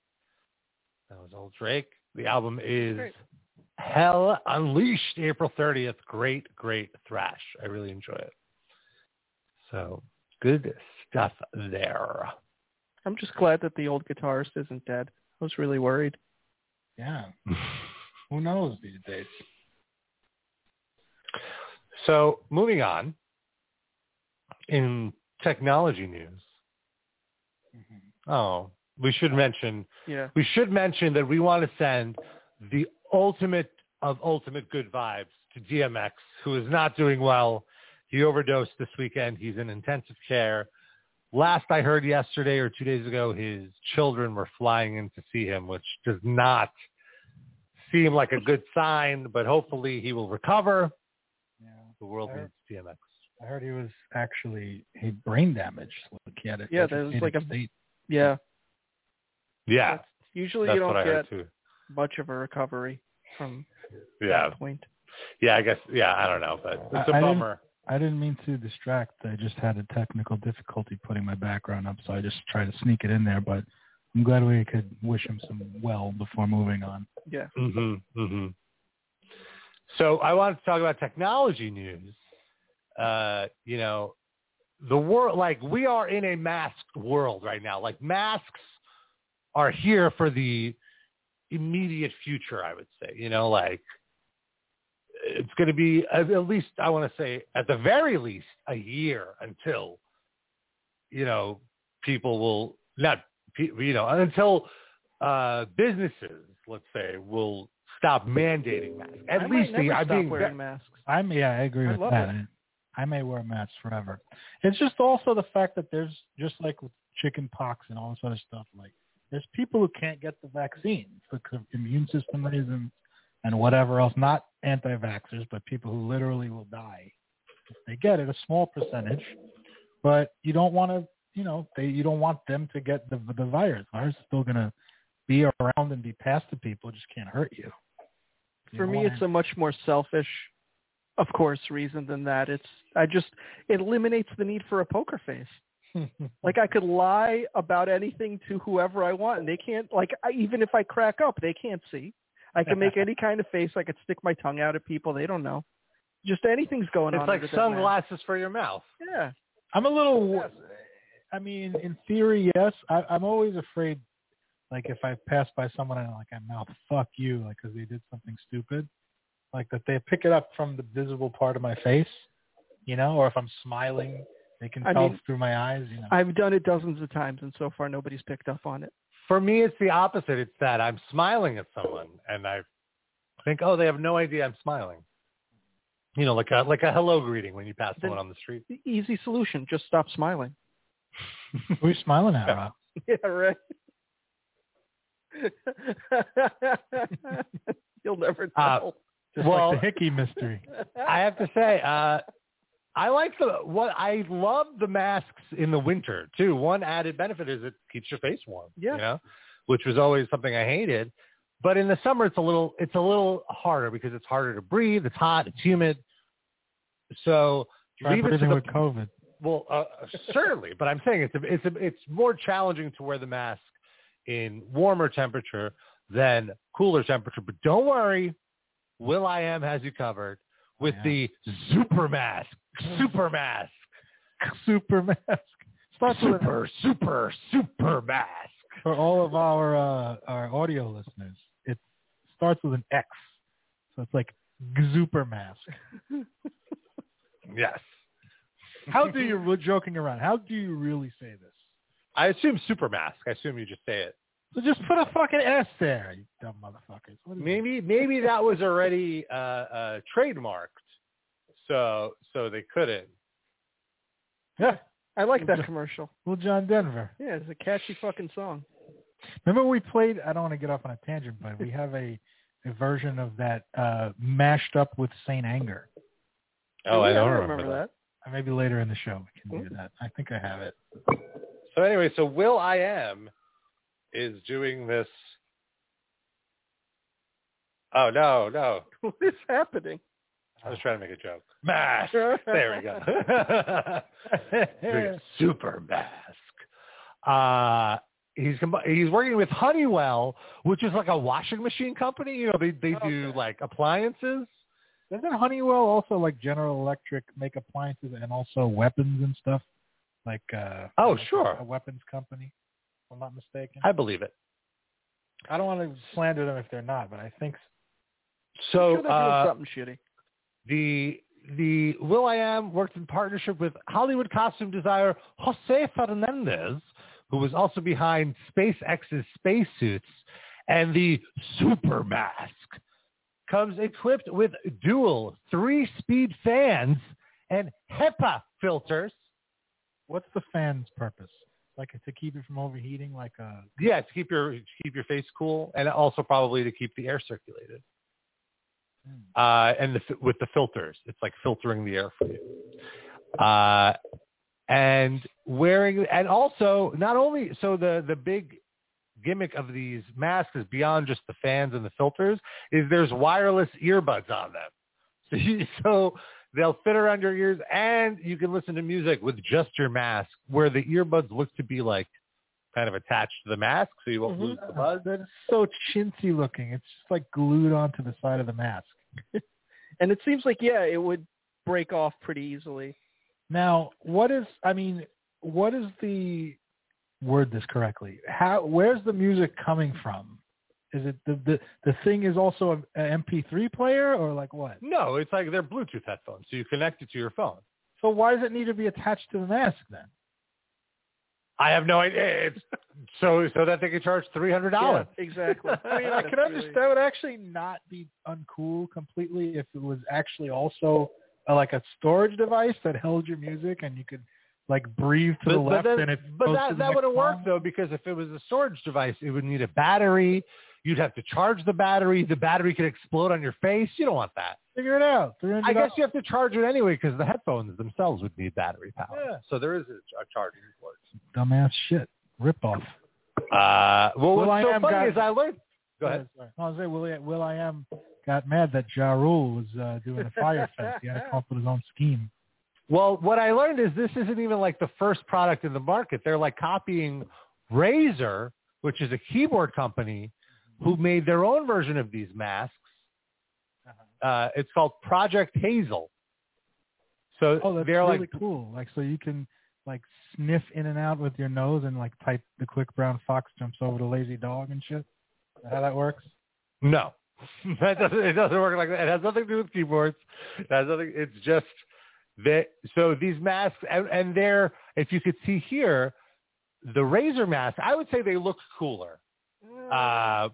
That was Old Drake. The album is Hell Unleashed, April thirtieth. Great, great thrash. I really enjoy it. So good stuff there. I'm just glad that the old guitarist isn't dead. I was really worried. Yeah. Who knows these days? So moving on, in technology news, mm-hmm. oh, we should mention, yeah. we should mention that we want to send the ultimate of ultimate good vibes to D M X, who is not doing well. He overdosed this weekend. He's in intensive care. Last I heard yesterday or two days ago, his children were flying in to see him, which does not seem like a good sign, but hopefully he will recover. Yeah. The world I heard, needs D M X. I heard he was actually he brain damaged. Like he had a, yeah, there was like a state. yeah. Yeah. That's, usually That's you don't what I get heard too. much of a recovery from yeah. that point. Yeah, I guess. Yeah, I don't know, but it's a I, bummer. I didn't, I didn't mean to distract. I just had a technical difficulty putting my background up, so I just tried to sneak it in there. But I'm glad we could wish him some well before moving on. Yeah. Mhm. Mhm. So I wanted to talk about technology news. Uh, you know, the world, like we are in a masked world right now. Like masks are here for the immediate future, I would say. You know, like it's going to be at least, I want to say, at the very least, a year until, you know, people will not, you know, until uh, businesses, let's say, will stop mandating masks. At I least might never the, I'm stop being wearing masks. I'm yeah, I agree I with love that. it. I may wear masks forever. It's just also the fact that there's just like with chicken pox and all this other stuff. Like there's people who can't get the vaccine because of immune system reasons and whatever else. Not anti-vaxxers, but people who literally will die if they get it. A small percentage, but you don't want to. You know, they you don't want them to get the the virus. The virus is still gonna be around and be passed to people. It just can't hurt you. you For me, it's a much more selfish, of course, reason than that. It's I just it eliminates the need for a poker face. Like I could lie about anything to whoever I want, and they can't. Like I, even if I crack up, they can't see. I can make any kind of face. I could stick my tongue out at people. They don't know. Just anything's going it's on. It's like under that sunglasses mask. for your mouth. Yeah. I'm a little. I mean, in theory, yes. I, I'm always afraid. like if I pass by someone and like I mouth "fuck you" like because they did something stupid, like that they pick it up from the visible part of my face, you know, or if I'm smiling, they can I tell mean, through my eyes, you know. I've done it dozens of times, and so far nobody's picked up on it. For me, it's the opposite. It's that I'm smiling at someone, and I think, oh, they have no idea I'm smiling. You know, like a like a hello greeting when you pass someone on the street. The easy solution: just stop smiling. Who are you smiling at, Rob? Yeah, right. You'll never tell. Uh, Just well, like the Hickey mystery. I have to say, uh, I like the what I love the masks in the winter too. One added benefit is it keeps your face warm. Yeah. You know, which was always something I hated. But in the summer, it's a little it's a little harder because it's harder to breathe. It's hot. It's humid. So Try leave it to breathing the, with COVID. well, uh, certainly. But I'm saying it's a, it's a, it's more challenging to wear the mask in warmer temperature than cooler temperature. But don't worry, Will I Am has you covered with Yeah. the super mask. Super mask. Super mask. Starts with an- Super, super, super mask. for all of our uh, our audio listeners, it starts with an X, so it's like Gzooper mask. Yes. How do you? We're joking around. How do you really say this? I assume super mask. I assume you just say it. So just put a fucking S there, you dumb motherfuckers. What is Maybe maybe that was already uh, uh, trademarked, so so they couldn't. it? Yeah, I like that commercial. well, John Denver. Yeah, it's a catchy fucking song. Remember we played? I don't want to get off on a tangent, but we have a, a version of that uh, mashed up with Saint Anger. Oh, I Yeah, don't remember, remember, that. Uh, Maybe later in the show we can do that. I think I have it. So anyway, so Will I Am is doing this. Oh no, no! What is happening? I was trying to make a joke. Mask. There we go. Doing a super mask. Uh, he's combi- he's working with Honeywell, which is like a washing machine company. You know, they they do Okay. like appliances. Doesn't Honeywell also like General Electric make appliances and also weapons and stuff? Like uh, Oh, like sure. a weapons company, if I'm not mistaken. I believe it. I don't want to slander them if they're not, but I think So I'm sure they're doing uh, something shitty. the the Will I Am worked in partnership with Hollywood costume designer Jose Fernandez, who was also behind SpaceX's spacesuits, and the Super Mask comes equipped with dual three-speed fans and HEPA filters. what's the fan's purpose? Like to keep it from overheating, like a Yeah, to keep your to keep your face cool, and also probably to keep the air circulated. Uh, and the, with the filters, it's like filtering the air for you. Uh, and wearing, and also not only so the the big gimmick of these masks is beyond just the fans and the filters, is there's wireless earbuds on them. So you, so they'll fit around your ears, and you can listen to music with just your mask, where the earbuds look to be like kind of attached to the mask, so you won't Mhm. lose the buzz. That is so chintzy looking. It's just like glued onto the side of the mask. And it seems like, yeah, it would break off pretty easily. Now, what is? I mean, what is the word this correctly? How? Where's the music coming from? Is it the the, the thing is also an M P three player or like what? No, it's like they're Bluetooth headphones, so you connect it to your phone. So why does it need to be attached to the mask then? I have no idea. It's so so that they can charge three hundred dollars. Yeah, exactly. I mean, I That's could really- understand. That would actually not be uncool completely if it was actually also uh, like a storage device that held your music and you could like breathe to But, the but, left then- and it but goes to that the that next wouldn't work song. though, because if it was a storage device, it would need a battery. You'd have to charge the battery. The battery could explode on your face. You don't want that. Figure it out. I guess you have to charge it anyway because the headphones themselves would need battery power. Yeah. So there is a, a charging port. Dumbass shit. Rip off. Uh, well, Will what's I so Am funny got- is I learned. Go ahead. No, I was saying, Will I, Will I Am got mad that Ja Rule was uh, doing a fire fest. He had to come up with his own scheme. Well, what I learned is this isn't even like the first product in the market. They're like copying Razer, which is a keyboard company, who made their own version of these masks. Uh, it's called Project Hazel. So Oh, that's they're really like, cool. Like, so you can like sniff in and out with your nose and like type the quick brown fox jumps over the lazy dog and shit? Is that how that works? No, that doesn't. It doesn't work like that. It has nothing to do with keyboards. It has nothing. It's just that. So these masks, and, and they're, if you could see here, the Razer mask, I would say they look cooler. Uh,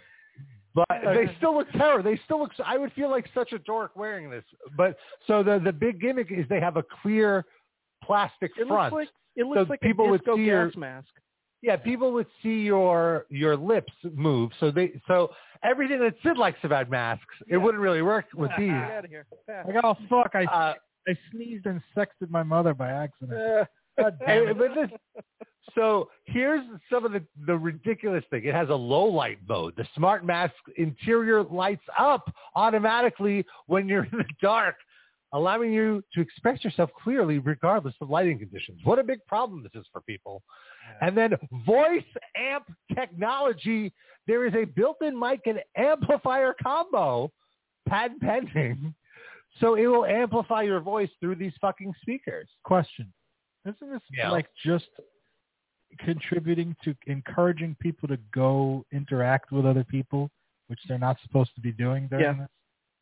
but they still look terrible. They still look. I would feel like such a dork wearing this. But so the the big gimmick is they have a clear plastic It front. looks like it looks so like people a would disco see gas your, mask. Yeah, people would see your your lips move. So they so everything that Sid likes about masks, Yeah. it wouldn't really work with these. Get out of here. Like, oh fuck! I Uh, I sneezed and sexted my mother by accident. Uh, God damn And, it. but this, so here's some of the, the ridiculous thing. It has a low light mode. The smart mask interior lights up automatically when you're in the dark, allowing you to express yourself clearly regardless of lighting conditions. What a big problem this is for people. And then voice amp technology. There is a built-in mic and amplifier combo, patent pending. So it will amplify your voice through these fucking speakers. Question: Isn't this Yeah. like just contributing to encouraging people to go interact with other people, which they're not supposed to be doing during Yeah. this?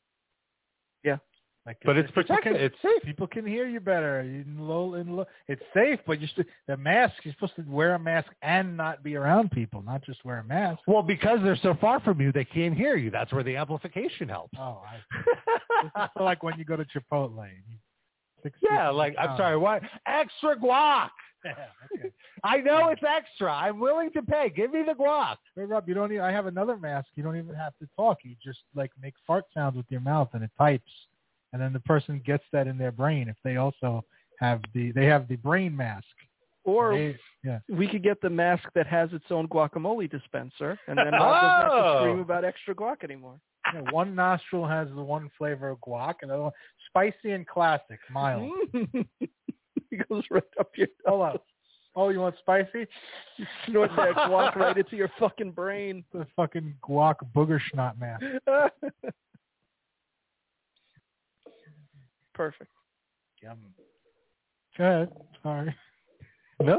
Yeah. Like, But it's people protected. can- It's safe. People can hear you better. You low, in low. It's safe, but you st- the mask. You're supposed to wear a mask and not be around people, not just wear a mask. Well, because they're so far from you, they can't hear you. That's where the amplification helps. Oh, I, this is so like when you go to Chipotle. And you six Yeah, feet like, from I'm the sorry, what? Extra guac. Yeah, okay. I know it's extra. I'm willing to pay. Give me the guac. Hey, Rob, you don't even, I have another mask. You don't even have to talk. You just like make fart sounds with your mouth and it types. And then the person gets that in their brain if they also have the, they have the brain mask. or They- yeah. we could get the mask that has its own guacamole dispenser, and then Rob doesn't have to Oh. scream about extra guac anymore. Yeah, one nostril has the one flavor of guac, and the other one spicy and classic, mild. It goes right up your Hold on. Oh, you want spicy? You snort that guac right into your fucking brain. The fucking guac booger schnot mask. Perfect. Yum. Go ahead. Sorry. No.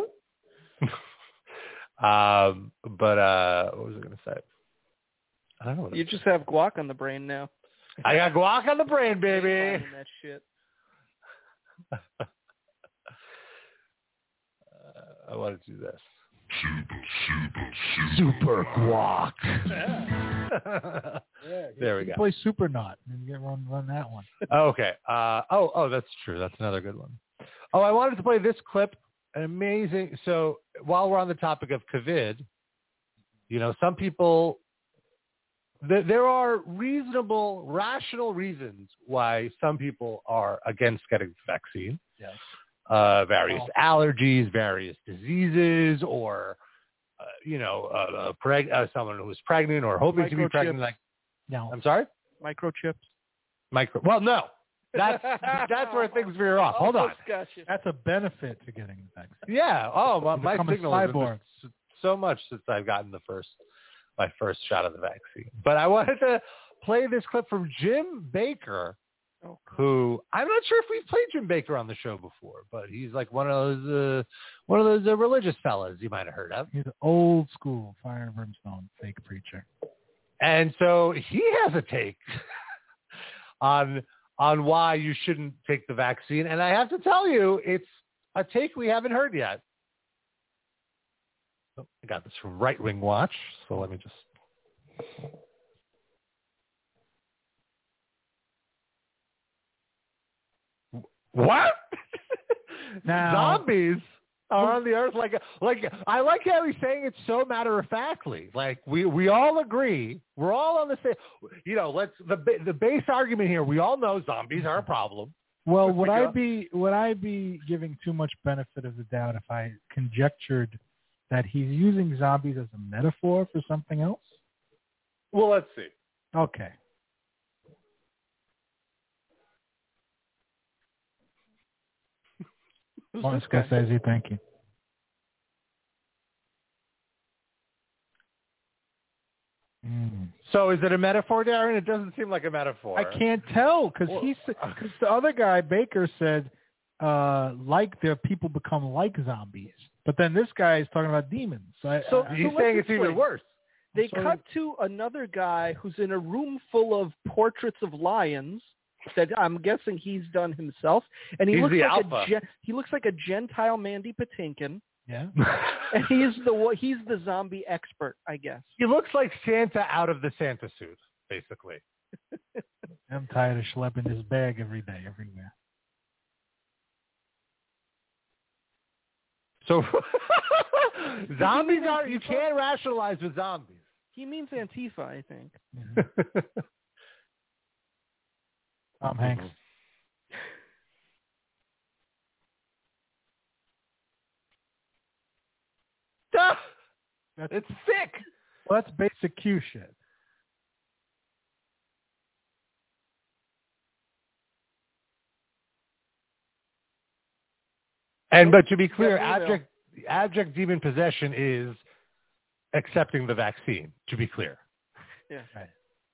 um, but uh, what was I going to say? I don't know. What You just have guac on the brain now. I got guac on the brain, baby. Finding that shit. uh, I want to do this. Super guac. Yeah, There we you go. Play Super Knot and get run run that one. Okay. Uh, oh, oh, that's true. That's another good one. Oh, I wanted to play this clip. An amazing. So while we're on the topic of COVID, you know, some people, th- there are reasonable, rational reasons why some people are against getting the vaccine. Yes. Uh, various Oh. allergies, various diseases, or, uh, you know, uh, uh, preg- uh, someone who's pregnant or hoping to be Microchips. pregnant. Like, No. I'm sorry? Microchips. Micro. Well, no. That's that's where things veer off. Hold on. Almost got you. That's a benefit to getting the vaccine. Yeah. Oh, my, You my become a signal has been cyborg. s- so much since I've gotten the first my first shot of the vaccine. But I wanted to play this clip from Jim Baker, Oh. who I'm not sure if we've played Jim Baker on the show before, but he's like one of those uh, one of those uh, religious fellas you might have heard of. He's an old school fire and brimstone fake preacher. And so he has a take on on why you shouldn't take the vaccine. And I have to tell you, it's a take we haven't heard yet. Oh, I got this from Right Wing Watch, so let me just... What? Now- Zombies are on the earth like like I like how he's saying it so matter of factly. Like we we all agree, we're all on the same. You know, let's the ba- the base argument here. We all know zombies are a problem. Well, Let's would pick I up. be would I be giving too much benefit of the doubt if I conjectured that he's using zombies as a metaphor for something else? Well, let's see. Okay. Who's Well, this this guy guy? says he thank you. Mm. So is it a metaphor, Darren? It doesn't seem like a metaphor. I can't tell because Well- he because the other guy Baker said uh, like their people become like zombies. But then this guy is talking about demons. So, I, So I, He's let's saying it's even explain. worse. They sorry. cut to another guy who's in a room full of portraits of lions that I'm guessing he's done himself, and he He's looks the like alpha. a gen- he looks like a Gentile Mandy Patinkin, yeah. and he's the he's the zombie expert, I guess. He looks like Santa out of the Santa suit, basically. I'm tired of schlepping this bag every day, everywhere. So zombies are you can't rationalize with zombies. He means Antifa, I think. Mm-hmm. Tom Hanks. Ah, That's, it's sick. well, that's basic Q shit. And but to be clear, Got an email. abject abject demon possession is accepting the vaccine. To be clear. Yeah. Right.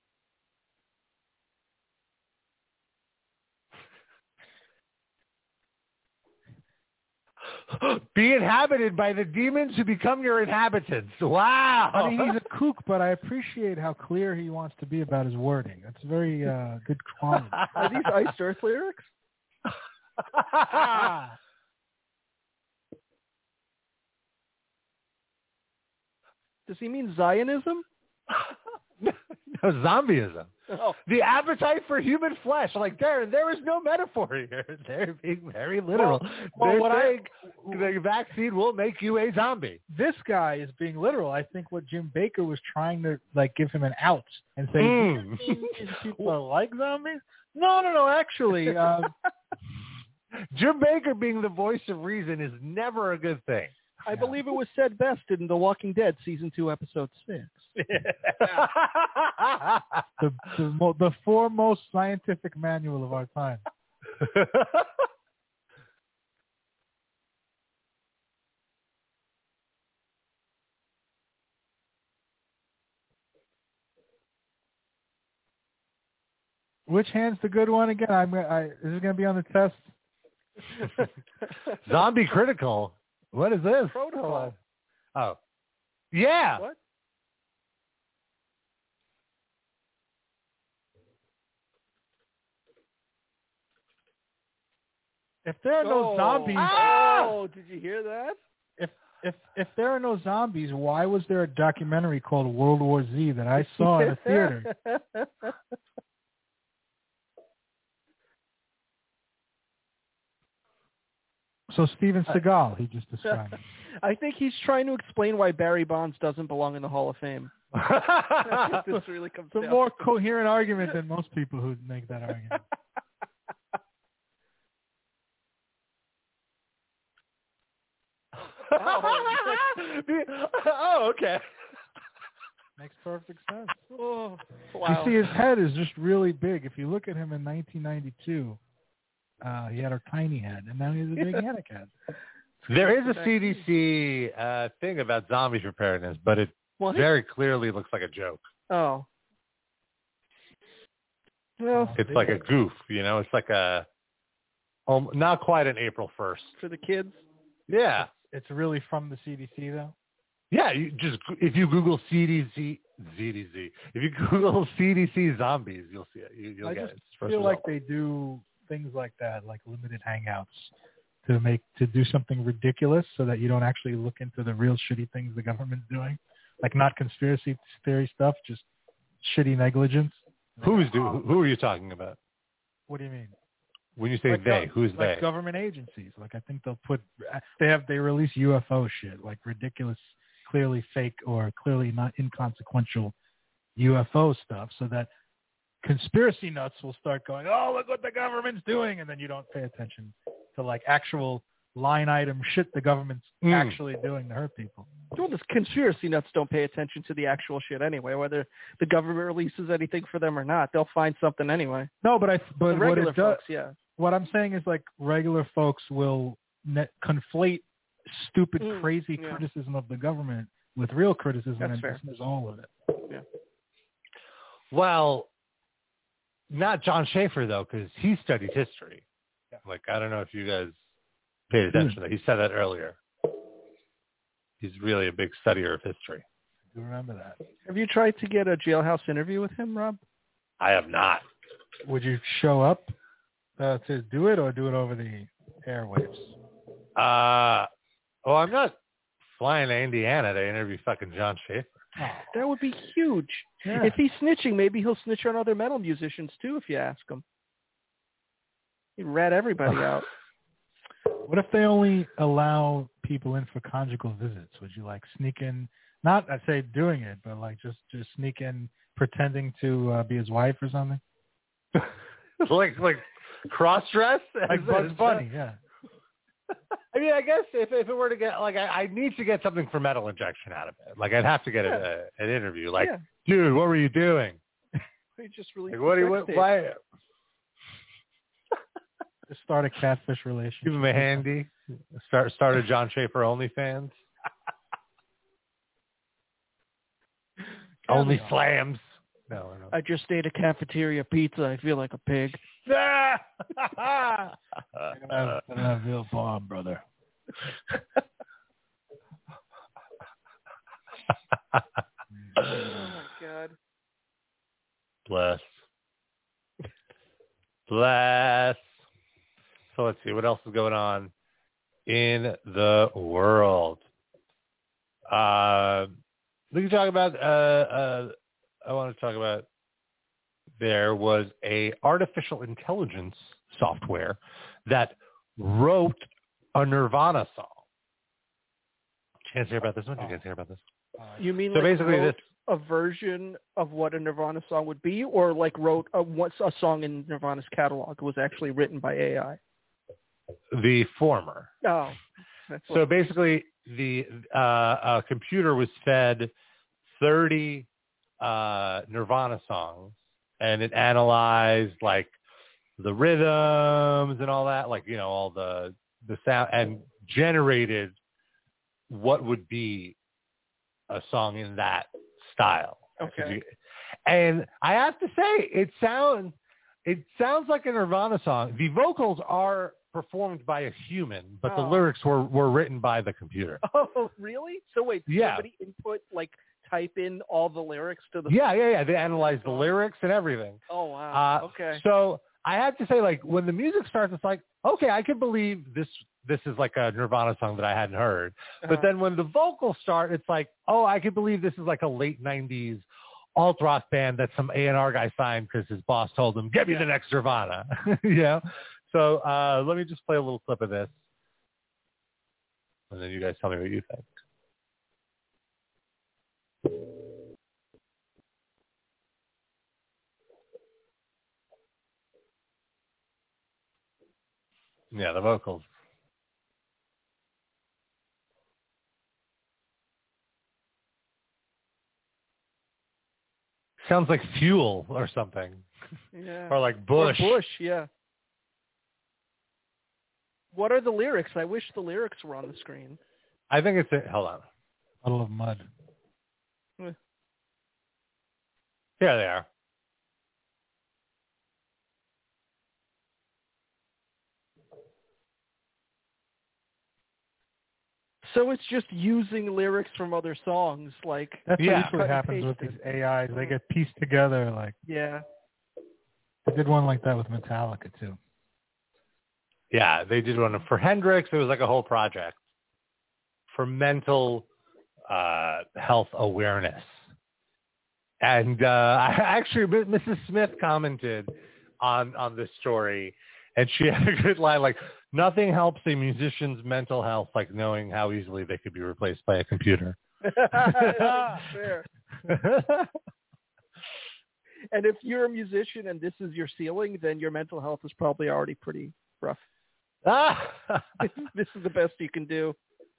Be inhabited by the demons who become your inhabitants. Wow. I mean, he's a kook, but I appreciate how clear he wants to be about his wording. That's very uh, good quality. Are these Iced Earth lyrics? Does he mean Zionism? No, zombieism. Oh. The appetite for human flesh. Like, Darren, there is no metaphor here. They're being very literal. Well, well, They're what I- saying the vaccine will make you a zombie. This guy is being literal. I think what Jim Baker was trying to like give him an out and say, Mm. "These people are like zombies." No, no, no. Actually, uh, Jim Baker being the voice of reason is never a good thing. I believe it was said best in The Walking Dead season two, episode six. the the, mo- the foremost scientific manual of our time. Which hand's the good one again? I'm. I, is it going to be on the test? Zombie critical. What is this? Protocol. Oh, yeah. What? If there are no Oh. zombies, Oh, did you hear that? if if if there are no zombies, why was there a documentary called World War Z that I saw in a theater? So Steven Seagal, he just described. I think he's trying to explain why Barry Bonds doesn't belong in the Hall of Fame. This really comes It's a down. more coherent argument than most people who make that argument. Oh, okay. Makes perfect sense. Oh, You wow. see, his head is just really big. If you look at him in nineteen ninety-two, uh, he had a tiny head, and now he has a gigantic head. There is a C D C uh, thing about zombie preparedness, but it What? very clearly looks like a joke. Oh. Well, It's like a goof, you know. It's like a, um, not quite an April first. for the kids. Yeah, It's really from the C D C, though. yeah. You just if you Google C D C, Z D Z, if you Google C D C zombies, you'll see it. You, you'll I get just it. It's first feel like result. they do things like that, like limited hangouts, to make to do something ridiculous, so that you don't actually look into the real shitty things the government's doing, like not conspiracy theory stuff, just shitty negligence. Who's do? Who are you talking about? What do you mean? When you say Like they, gov- who's like they? government agencies. Like I think they'll put they have they release U F O shit, like ridiculous, clearly fake or clearly not inconsequential U F O stuff, so that conspiracy nuts will start going, oh, look what the government's doing, and then you don't pay attention to like actual line item shit the government's Mm. actually doing to hurt people. Well, the conspiracy nuts don't pay attention to the actual shit anyway, whether the government releases anything for them or not. They'll find something anyway. No, but I The but what regular it does, folks, yeah. what I'm saying is like regular folks will net conflate stupid, Mm, crazy yeah. criticism of the government with real criticism That's and fair. dismiss all of it. Yeah. Well, not John Schaefer though, because he studied history, Yeah. Like, I don't know if you guys paid attention to that. He said that earlier. He's really a big studier of history. I do remember that. Have you tried to get a jailhouse interview with him, Rob? I have not. Would you show up uh, to do it or do it over the airwaves? Uh, well, I'm not flying to Indiana to interview fucking John Schaefer. Oh. That would be huge. Yeah. If he's snitching, maybe he'll snitch on other metal musicians too if you ask him. He'd rat everybody out. What if they only allow people in for conjugal visits? Would you like sneak in, not I'd say doing it, but like just, just sneak in pretending to uh, be his wife or something? like like cross dress? Like Bugs Bunny, yeah. I mean, I guess if if it were to get like I, I need to get something for Metal Injection out of it. Like I'd have to get Yeah. a, a, an interview. Like, Yeah. dude, what were you doing? He just released Like, what do you what, why? Just start a catfish relationship. Give him a handy. Start start a John Schaefer OnlyFans. Only slams. No, no. I just ate a cafeteria pizza. I feel like a pig. I don't have, I don't have real bomb, brother. Oh my god. Bless. Bless. So let's see what else is going on in the world. Uh, we can talk about. Uh, uh, I want to talk about. There was a artificial intelligence software that wrote a Nirvana song. You guys hear about this one? You guys hear about this? You mean So like basically wrote this- a version of what a Nirvana song would be, or like wrote a, what's a song in Nirvana's catalog was actually written by A I? The former. Oh. That's So basically, the uh, uh, computer was fed thirty uh, Nirvana songs, and it analyzed like the rhythms and all that, like you know all the the sound, and generated what would be a song in that style. Okay. And I have to say, it sounds it sounds like a Nirvana song. The vocals are performed by a human, but the Oh. lyrics were, were written by the computer. Oh, really? So wait, Yeah. somebody input, like, type in all the lyrics to the Yeah, yeah, yeah. They analyzed the lyrics and everything. Oh, wow. Uh, okay. So I have to say, like, when the music starts, it's like, okay, I can believe this this is like a Nirvana song that I hadn't heard. Uh-huh. But then when the vocals start, it's like, oh, I can believe this is like a late nineties alt rock band that some A and R guy signed because his boss told him, get me the next Nirvana. Yeah. So uh, let me just play a little clip of this. And then you guys tell me what you think. Yeah, the vocals. Sounds like Fuel or something. Yeah. Or like Bush. Or Bush, yeah. What are the lyrics? I wish the lyrics were on the screen. I think it's a, hold on. Puddle of mud. Eh. Here they are. So it's just using lyrics from other songs, like That's Yeah. usually Cut what and happens with pasted. these A Is. They get pieced together. Like yeah. they did one like that with Metallica too. Yeah, they did one for Hendrix. It was like a whole project for mental uh, health awareness. And uh, I actually, Missus Smith commented on, on this story, and she had a good line, like, nothing helps a musician's mental health like knowing how easily they could be replaced by a computer. Fair. And if you're a musician and this is your ceiling, then your mental health is probably already pretty rough. This is the best you can do.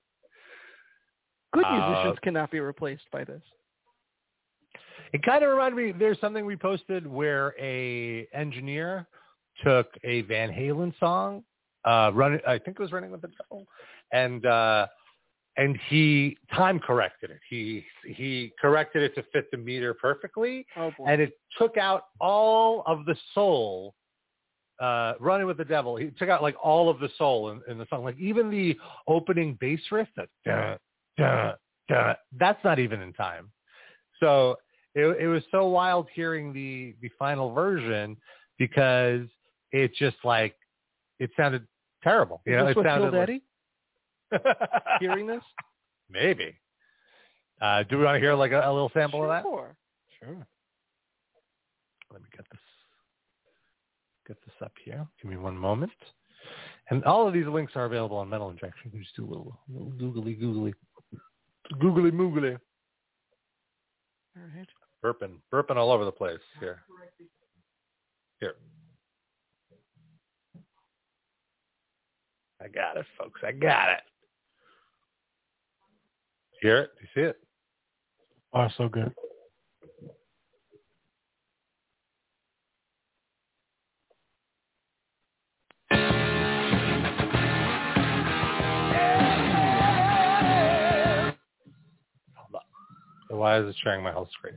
Good musicians Uh, cannot be replaced by this. It kind of reminded me, there's something we posted where a engineer took a Van Halen song, uh, run, I think it was Running with the Devil, and uh, and he time corrected it. He he corrected it to fit the meter perfectly, Oh boy. and it took out all of the soul uh, Running with the Devil, he took out like all of the soul in, in the song. Like even the opening bass riff, that duh, duh, duh, that's not even in time. So it, it was so wild hearing the, the final version because it just like, it sounded terrible. You Is know, this it what sounded killed Eddie? like... Hearing this? Maybe. Uh, do we want to hear like a, a little sample Sure. of that? Sure. Let me get this get this up here. Give me one moment. And all of these links are available on Metal Injection. You can just do a little, little googly googly. Googly moogly. All right. Burping. Burping all over the place here. Here. I got it, folks. I got it. Hear it? Do you see it? Oh, so good. Hold on. So why is it sharing my whole screen?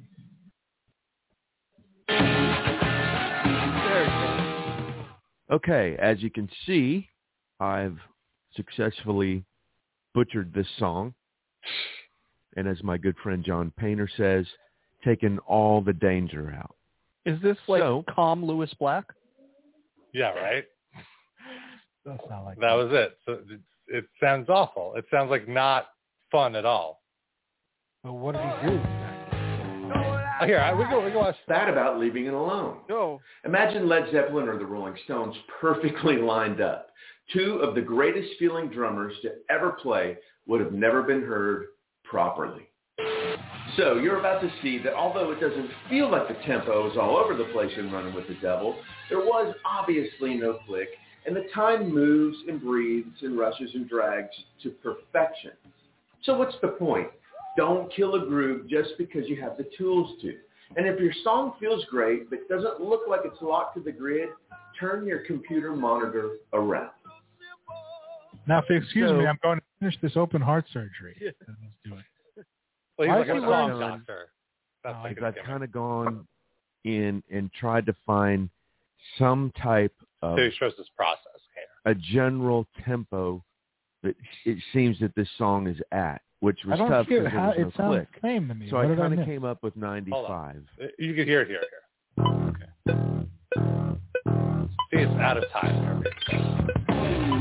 There you go. Okay, as you can see, I've successfully butchered this song. And as my good friend John Painter says, taken all the danger out. Is this like So- calm Lewis Black? Yeah, right? Does sound like That was it. So it, it sounds awful. It sounds like not fun at all. But what did he do? Oh, here, I, we go. We go watch That about leaving it alone. No. Imagine Led Zeppelin or the Rolling Stones perfectly lined up. Two of the greatest feeling drummers to ever play would have never been heard properly. So you're about to see that although it doesn't feel like the tempo is all over the place in Running with the Devil, there was obviously no click, and the time moves and breathes and rushes and drags to perfection. So what's the point? Don't kill a groove just because you have the tools to. And if your song feels great but doesn't look like it's locked to the grid, turn your computer monitor around. Now, if you excuse So- me, I'm going to finish this open heart surgery. Yeah. Let's do it. Well, he's I like see a where song he's going. doctor. That's Oh, like Because his I've gimmick. kind of gone in and tried to find some type of So he shows this process here. a general tempo that it seems that this song is at, which was I don't tough hear because there how was no it sounds click. same to me. So what I did I kind of miss? came up with ninety-five. You can hear it here. Here. Okay. See, it's out of time here.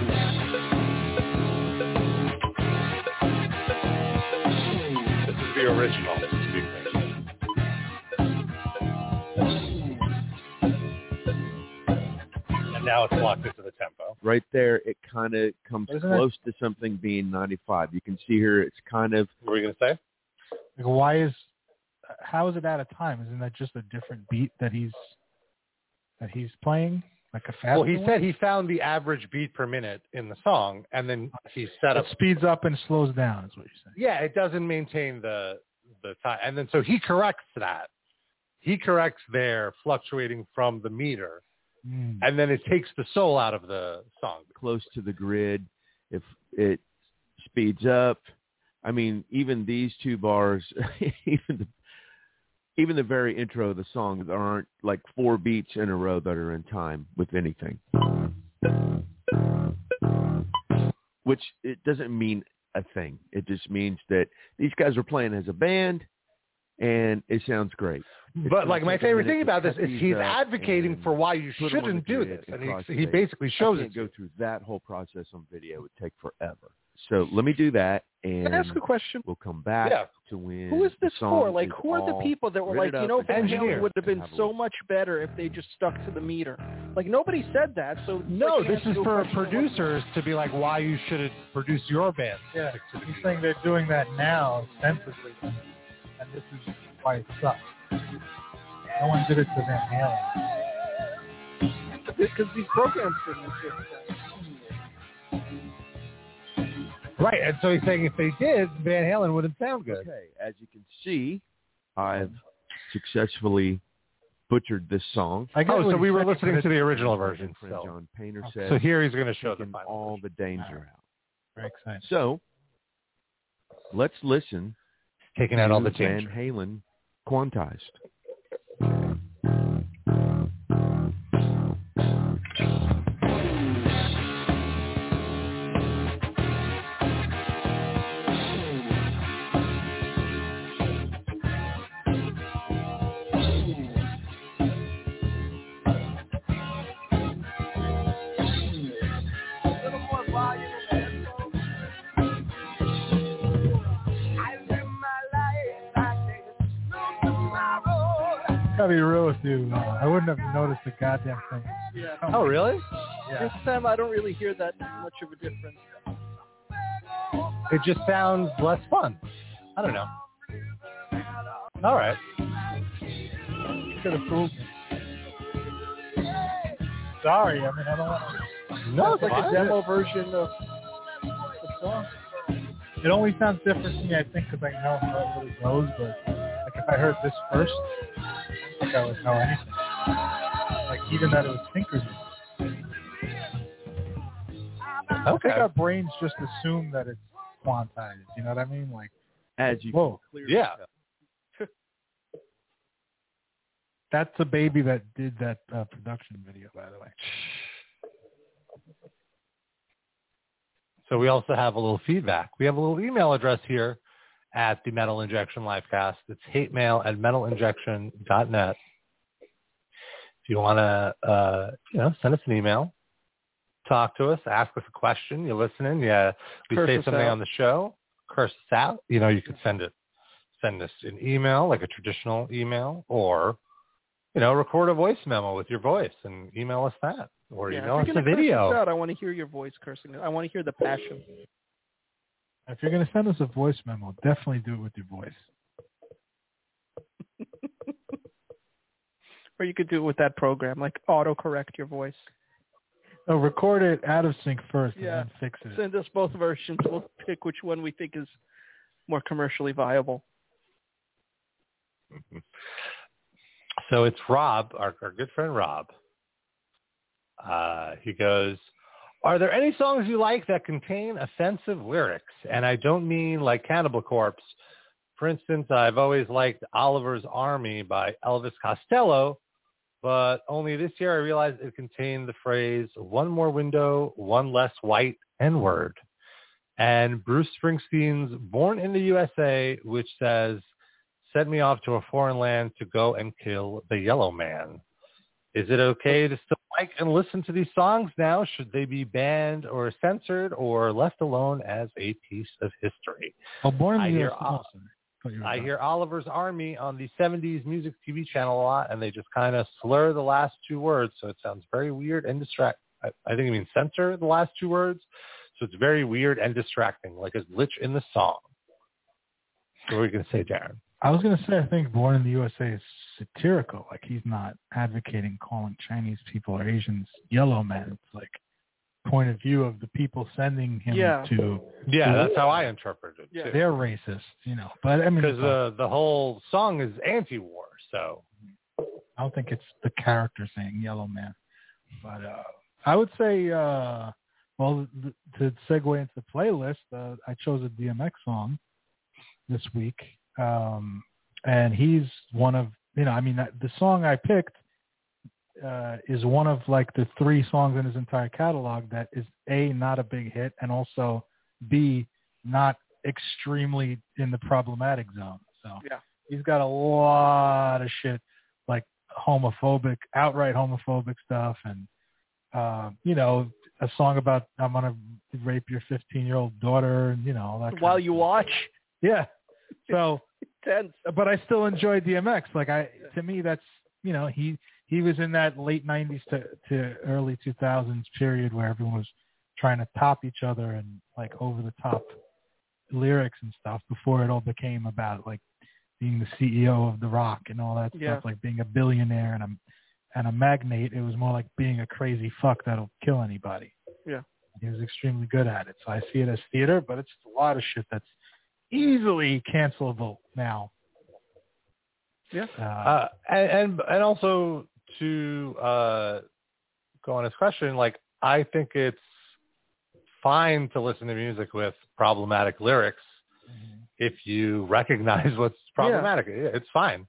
This is the original. This is the And now it's locked into the tempo. Right there, it kind of comes Isn't it- close to something being ninety-five. You can see here it's kind of, What were you going to say? Like, why is how is it out of time? Isn't that just a different beat that he's that he's playing? Like a fast Well, he one? said he found the average beat per minute in the song, and then he set it up. speeds up and slows down. Is what you're saying? Yeah, it doesn't maintain the the time, and then so he corrects that. He corrects their fluctuating from the meter, Mm. and then it takes the soul out of the song. close to the grid. If it speeds up, I mean, even these two bars, even the, even the very intro of the song, there aren't like four beats in a row that are in time with anything. Which it doesn't mean a thing. It just means that these guys are playing as a band, and it sounds great. It's But gonna like my take a favorite minute thing to about this cut is these he's up advocating and for why you put 'em on shouldn't the do grid this, and across he the he stage. basically shows I it. can't to go you. through that whole process on video. It would take forever. So let me do that, and Can I ask a question? we'll come back Yeah. to when Who is the this song for? Like, is who are the all people that were written like, you up know, and Van engineered. Halen would have been have a so look. much better if they just stuck to the meter. Like, nobody said that. So it's No, like this asking is you a for question of what- producers to be like why you should produce your band. Yeah, he's saying they're doing that now extensively, and this is why it sucks. No one did it to Van Halen. Because these programs didn't exist then. Right, and so he's saying if they did, Van Halen wouldn't sound good. Okay, as you can see, I've successfully butchered this song. I get Oh, what so he's we were saying, listening but to the it's original My version. friend So, John Painter said, so here he's going to show the taking final. all the danger out. very exciting. So let's listen Taking to out all the Van danger. Halen Quantized. I'll be real with you. Uh, I wouldn't have noticed a goddamn thing. Yeah. Oh, really? Yeah. This time I don't really hear that much of a difference. It just sounds less fun. I don't know. All right. Could have fooled me. Sorry, I mean, I don't want to... No, It's like a demo version of the song. It only sounds different to me, I think, because I know how it goes, but like if I heard this first, I think I would know anything. Like even that it was Tinker's. I Okay. think our brains just assume that it's quantized. You know what I mean? Like, As you whoa, Yeah. that's a baby that did that uh, production video, by the way. So we also have a little feedback. We have a little email address here at the Metal Injection Livecast. It's hate mail at metal injection dot net. If you want to, uh, you know, send us an email, talk to us, ask us a question, you're listening, yeah, we Curse say us something out. on the show, curse us out, you know, you could send it, send us an email, like a traditional email, or, you know, record a voice memo with your voice and email us that, or Yeah, email if us you're a gonna curse video. us out, I want to hear your voice cursing. I want to hear the passion. If you're gonna send us a voice memo, definitely do it with your voice. Or you could do it with that program, like auto-correct your voice. No, record it out of sync first Yeah. and then fix it. Send us both versions. We'll pick which one we think is more commercially viable. So it's Rob, our, our good friend Rob. Uh, he goes, are there any songs you like that contain offensive lyrics? And I don't mean like Cannibal Corpse. For instance, I've always liked Oliver's Army by Elvis Costello, but only this year I realized it contained the phrase, one more window, one less white N-word. And Bruce Springsteen's Born in the U S A, which says, send me off to a foreign land to go and kill the yellow man. Is it okay to still like and listen to these songs now? Should they be banned or censored or left alone as a piece of history? Oh, Born I in the hear, U S A. uh, I hear Oliver's Army on the seventies music T V channel a lot, and they just kind of slur the last two words, so it sounds very weird and distract. I, I think it means censor the last two words, so it's very weird and distracting, like a glitch in the song. What were you going to say, Darren? I was going to say, I think Born in the U S A is satirical. Like, he's not advocating calling Chinese people or Asians yellow men. It's like point of view of the people sending him Yeah. to. Yeah, to that's how I interpreted it, Yeah. too. They're racist, you know. But, I mean, Because uh, the whole song is anti-war, so. I don't think it's the character saying yellow man. But uh, I would say, uh, well, th- to segue into the playlist, uh, I chose a D M X song this week. Um, and he's one of, you know, I mean, that, the song I picked uh, is one of like the three songs in his entire catalog that is A, not a big hit, and also B, not extremely in the problematic zone. So Yeah. he's got a lot of shit, like homophobic, outright homophobic stuff, and, uh, you know, a song about I'm going to rape your fifteen-year-old daughter, and, you know, all that kind While of you stuff. watch. Yeah. So, Tense. but I still enjoy D M X. Like I, to me, that's, you know, he, he was in that late nineties to, to early two thousands period where everyone was trying to top each other and like over the top lyrics and stuff before it all became about like being the C E O of The Rock and all that Yeah. stuff, like being a billionaire and a, and a magnate. It was more like being a crazy fuck that'll kill anybody. Yeah. He was extremely good at it. So I see it as theater, but it's a lot of shit that's easily cancelable now. Yeah. Uh, Uh, and, and and also to uh, go on his question, like I think it's fine to listen to music with problematic lyrics mm-hmm. if you recognize what's problematic. Yeah. It's fine.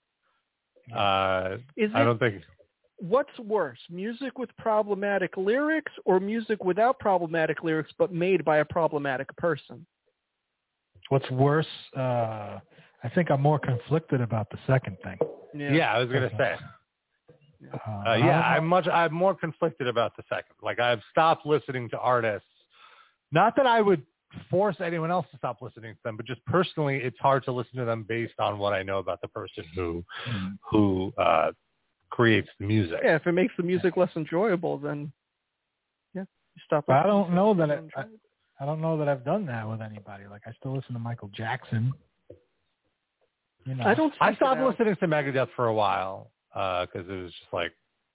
Uh, Is I it- don't think. What's worse, music with problematic lyrics or music without problematic lyrics but made by a problematic person? What's worse, uh, I think I'm more conflicted about the second thing. Yeah, I was gonna say. Uh, Uh, yeah, I'm much. I'm more conflicted about the second. Like I've stopped listening to artists. Not that I would force anyone else to stop listening to them, but just personally, it's hard to listen to them based on what I know about the person who mm-hmm. who uh, creates the music. Yeah, if it makes the music less enjoyable, then yeah, you stop. But I don't know that I, I, I don't know that I've done that with anybody. Like I still listen to Michael Jackson. You know, I don't. I stopped listening to Megadeth for a while because uh, it was just like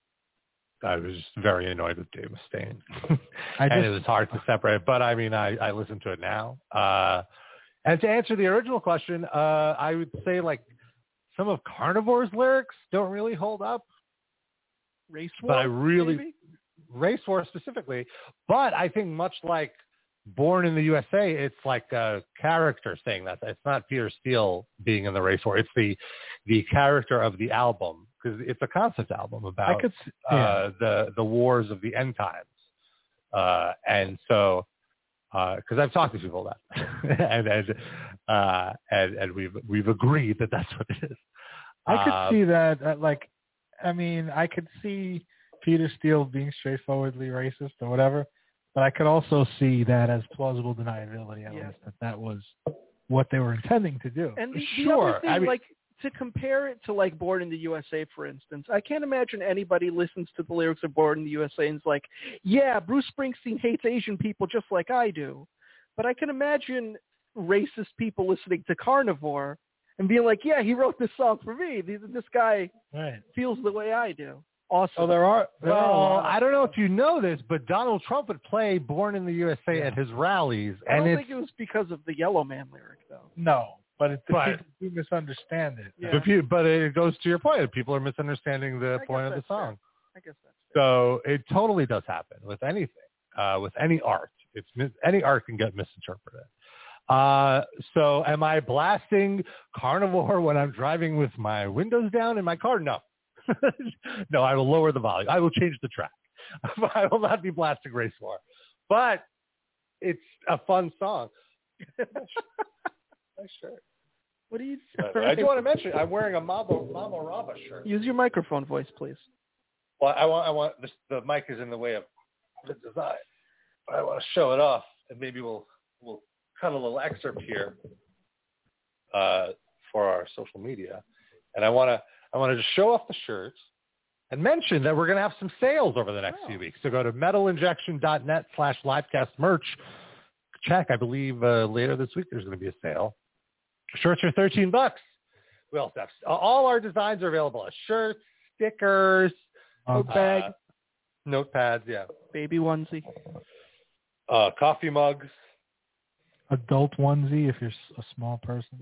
I was just very annoyed with Dave Mustaine, and just, it was hard to separate. But I mean, I, I listen to it now. Uh, and to answer the original question, uh, I would say like some of Carnivore's lyrics don't really hold up. Race War, but I really maybe? Race War specifically. But I think much like Born in the U S A, it's like a character saying that. It's not Peter Steele being in the Race War. It's the the character of the album, because it's a concept album about I could, yeah. uh, the the wars of the end times. Uh, and so, because uh, I've talked to people about that, and and, uh, and and we've we've agreed that that's what it is. I could uh, see that. Uh, like, I mean, I could see Peter Steele being straightforwardly racist or whatever. But I could also see that as plausible deniability, at yeah. least, that that was what they were intending to do. And the, the sure. other thing, I mean, like, to compare it to, like, Born in the U S A, for instance, I can't imagine anybody listens to the lyrics of Born in the U S A and is like, yeah, Bruce Springsteen hates Asian people just like I do. But I can imagine racist people listening to Carnivore and being like, yeah, he wrote this song for me. This, this guy right. feels the way I do. Awesome. Oh, there are. There well, are I don't know if you know this, but Donald Trump would play "Born in the U S A" yeah. at his rallies, I and don't it's, think it was because of the Yellow Man lyric, though. No, but it, the but, people do misunderstand it. Yeah. But, you, but it goes to your point. People are misunderstanding the I point of the song. Fair. I guess that's fair. So it totally does happen with anything, uh, with any art. It's any art can get misinterpreted. Uh, so am I blasting Carnivore when I'm driving with my windows down in my car? No. No, I will lower the volume. I will change the track. I will not be blasting Race War. But it's a fun song. Nice shirt. What do you But I do want to mention, I'm wearing a Mamo, Mamo Rava shirt. Use your microphone voice, please. Well, I want, I want this, the mic is in the way of the design. But I want to show it off, and maybe we'll we'll cut a little excerpt here uh, for our social media. And I want to I want to just show off the shirts and mention that we're going to have some sales over the next oh. few weeks. So go to metalinjection.net slash livecast merch. Check, I believe uh, later this week there's going to be a sale. Shirts are thirteen bucks. We also have all our designs are available as shirts, stickers, note bag, uh, notepads, yeah, baby onesie, uh, coffee mugs, adult onesie if you're a small person,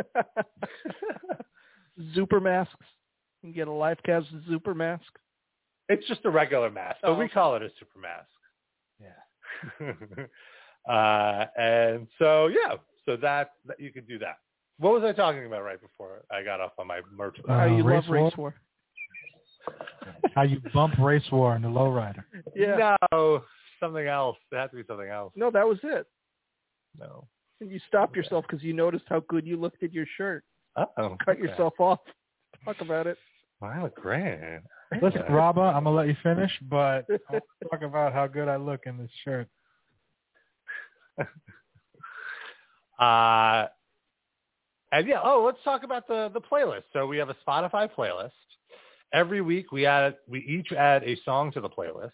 Zuper masks. You can get a Livecast Zuper mask. It's just a regular mask, but oh, we call it a super mask. Yeah. uh, and so yeah, so that, that you could do that. What was I talking about right before I got off on my merch? Uh, How you race love Race War. How you bump Race War in the lowrider. Yeah. No, something else. It had to be something else. No, that was it. No. And you stopped okay. yourself because you noticed how good you looked in your shirt. Uh-oh. Cut okay. yourself off. Talk about it. I look great. Listen, Rabba, I'm going to let you finish, but I'll talk about how good I look in this shirt. uh, and yeah, oh, let's talk about the, the playlist. So we have a Spotify playlist. Every week we add, we each add a song to the playlist.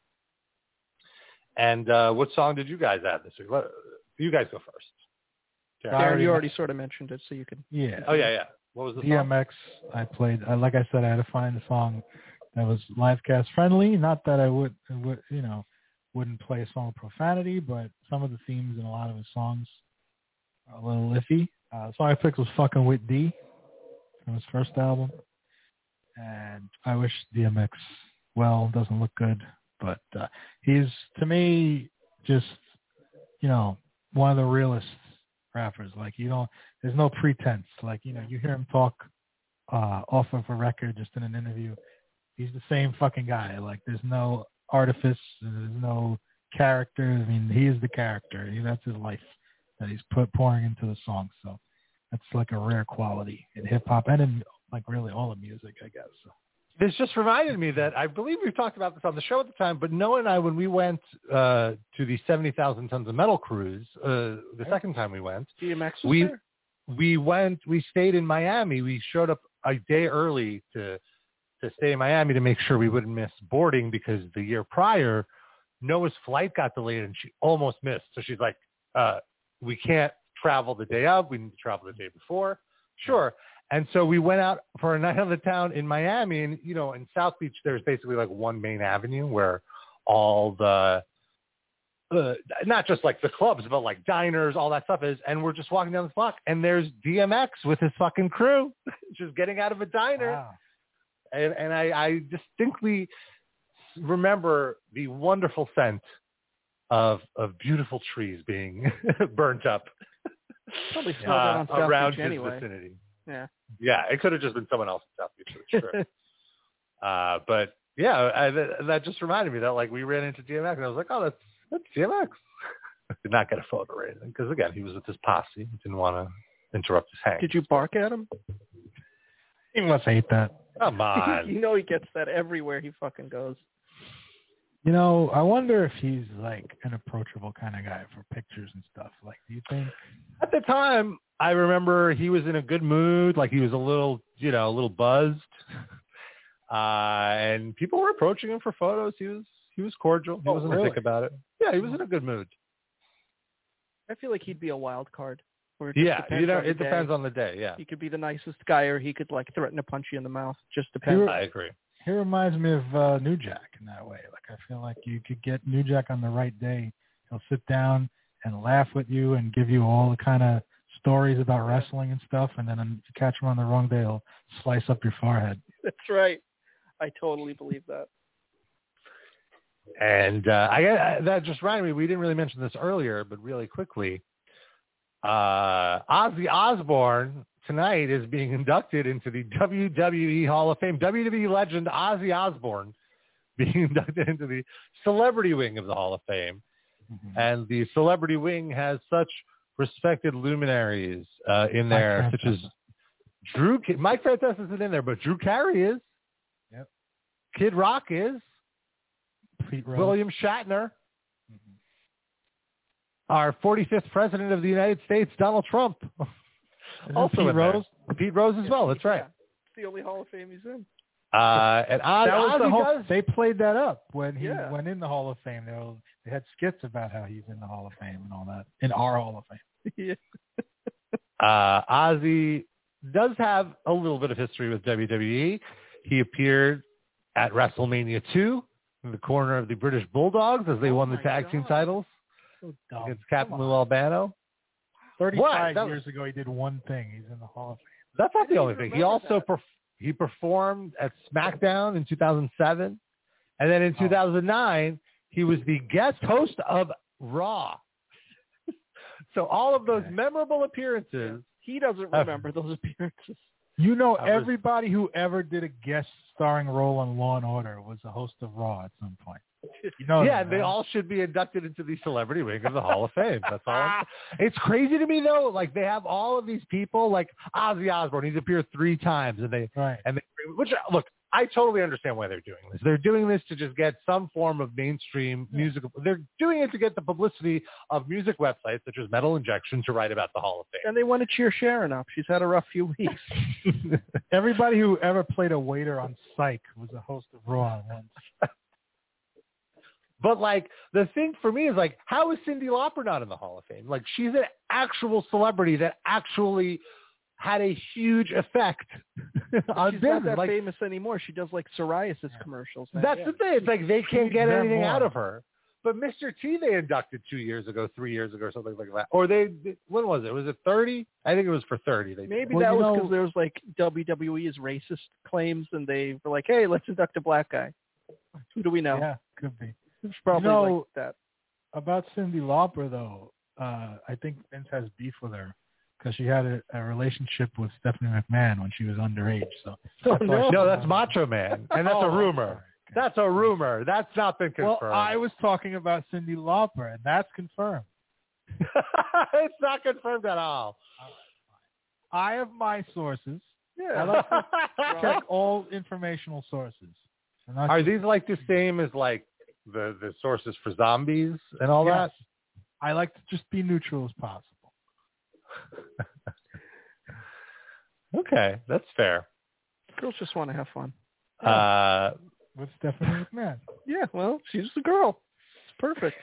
And uh, what song did you guys add this week? Let, you guys go first. Darren, already, you already sort of mentioned it, so you can. Yeah. Oh yeah, yeah. What was the D M X? song? I played. I, like I said, I had to find a song that was livecast friendly. Not that I would, would, you know, wouldn't play a song with profanity, but some of the themes in a lot of his songs are a little iffy. Uh, the song I picked was "Fucking with D" from his first album, and I wish D M X well. Doesn't look good, but uh, he's to me just, you know, one of the realest rappers. Like, you know, there's no pretense. Like, you know, you hear him talk uh, off of a record, just in an interview. He's the same fucking guy. Like, there's no artifice. There's no character. I mean, he is the character. He, that's his life that he's put pouring into the song. So that's like a rare quality in hip hop and in like really all the music, I guess. So This just reminded me that I believe we've talked about this on the show at the time, but Noah and I, when we went uh, to the seventy thousand Tons of Metal cruise, uh, the second time we went, D M X was we there? we went, we stayed in Miami. We showed up a day early to to stay in Miami to make sure we wouldn't miss boarding because the year prior, Noah's flight got delayed and she almost missed. So she's like, uh, we can't travel the day of. We need to travel the day before. Sure. And so we went out for a night on the town in Miami. And, you know, in South Beach, there's basically like one main avenue where all the, uh, not just like the clubs, but like diners, all that stuff is. And we're just walking down this block and there's D M X with his fucking crew just getting out of a diner. Wow. And, and I, I distinctly remember the wonderful scent of of beautiful trees being burnt up Probably smelled that on uh, South around Beach his anyway. vicinity. Yeah. Yeah, it could have just been someone else in South Beach. That's true. uh, but yeah, I, that, that just reminded me that like we ran into D M X and I was like, oh, that's that's D M X. Did not get a photo or anything because again, he was with his posse. He didn't want to interrupt his hang. Did you bark at him? He must hate that. Come on. You know he gets that everywhere he fucking goes. You know, I wonder if he's like an approachable kind of guy for pictures and stuff. Like, do you think? At the time, I remember he was in a good mood. Like he was a little, you know, a little buzzed. Uh, and people were approaching him for photos. He was, he was cordial. He Oh, wasn't really? a dick about it. Yeah, he was in a good mood. I feel like he'd be a wild card. Where it just Yeah, depends you know, on the it depends day. on the day. Yeah, He could be the nicest guy, or he could like threaten to punch you in the mouth. Just depends. You're- I agree. He reminds me of uh, New Jack in that way. Like, I feel like you could get New Jack on the right day. He'll sit down and laugh with you and give you all the kind of stories about wrestling and stuff. And then if you catch him on the wrong day, he'll slice up your forehead. That's right. I totally believe that. And uh, I, I that just reminded me. We didn't really mention this earlier, but really quickly, uh, Ozzy Osbourne tonight is being inducted into the W W E Hall of Fame. W W E legend Ozzy Osbourne being inducted into the celebrity wing of the Hall of Fame. Mm-hmm. And the celebrity wing has such respected luminaries uh, in there, such as Drew. Mike Frances isn't in there, but Drew Carey is. Yep. Kid Rock is. Pete Rose. William Shatner. Mm-hmm. Our forty-fifth president of the United States, Donald Trump. Also Pete in Rose? There. Pete Rose as well. That's right. Yeah. It's the only Hall of Fame he's in. Uh, and Oz, that was Ozzy the whole, does. They played that up when he Yeah. went in the Hall of Fame. They, were, they had skits about how he's in the Hall of Fame and all that, in our Hall of Fame. Yeah. Uh, Ozzy does have a little bit of history with W W E. He appeared at WrestleMania two in the corner of the British Bulldogs as they Oh won the my tag team God. titles So dumb. against Captain Come Lou on. Albano. thirty-five What? years ago, he did one thing. He's in the Hall of Fame. That's not the didn't only even thing. He remember also that. perf- he performed at SmackDown in two thousand seven, and then in Oh. two thousand nine he was the guest host of Raw. So all of those Okay. memorable appearances. He doesn't remember those appearances. You know, I was- everybody who ever did a guest starring role on Law and Order was a host of Raw at some point. You know Yeah, that, they right? all should be inducted into the celebrity wing of the Hall of Fame. That's all. I'm It's crazy to me though. Like they have all of these people, like Ozzy Osbourne. He's appeared three times, and they Right. and they, which look, I totally understand why they're doing this. They're doing this to just get some form of mainstream music. They're doing it to get the publicity of music websites such as Metal Injection to write about the Hall of Fame. And they want to cheer Sharon up. She's had a rough few weeks. Everybody who ever played a waiter on Psych was a host of Raw once. But like the thing for me is like, how is Cyndi Lauper not in the Hall of Fame? Like she's an actual celebrity that actually had a huge effect on She's business. not that Like famous anymore. She does like psoriasis commercials now. that's the thing. It's like they can't get Them anything more. out of her. But Mister T they inducted two years ago, three years ago, or something like that. Or they, when was it? Was it thirty? I think it was for thirty. They did. Maybe Well, that you was know- because there was like W W E's racist claims, and they were like, "Hey, let's induct a black guy." Who do we know? Yeah, could be. It's probably You know- like that. About Cyndi Lauper, though, uh, I think Vince has beef with her because she had a, a relationship with Stephanie McMahon when she was underage. So Oh, no. No, that's Macho Man, and that's Oh, a I'm rumor. sorry. Okay. That's a rumor. That's not been Well, confirmed. I was talking about Cyndi Lauper, and that's confirmed. It's not confirmed at all. I have my sources, Yeah. I like to check all informational sources. And not Are just- these like the same as like the, the sources for zombies and all Yes. I like to just be neutral as possible. that? Okay, that's fair. Girls just want to have fun. Uh, With Stephanie McMahon. Yeah, well, she's the girl. It's perfect.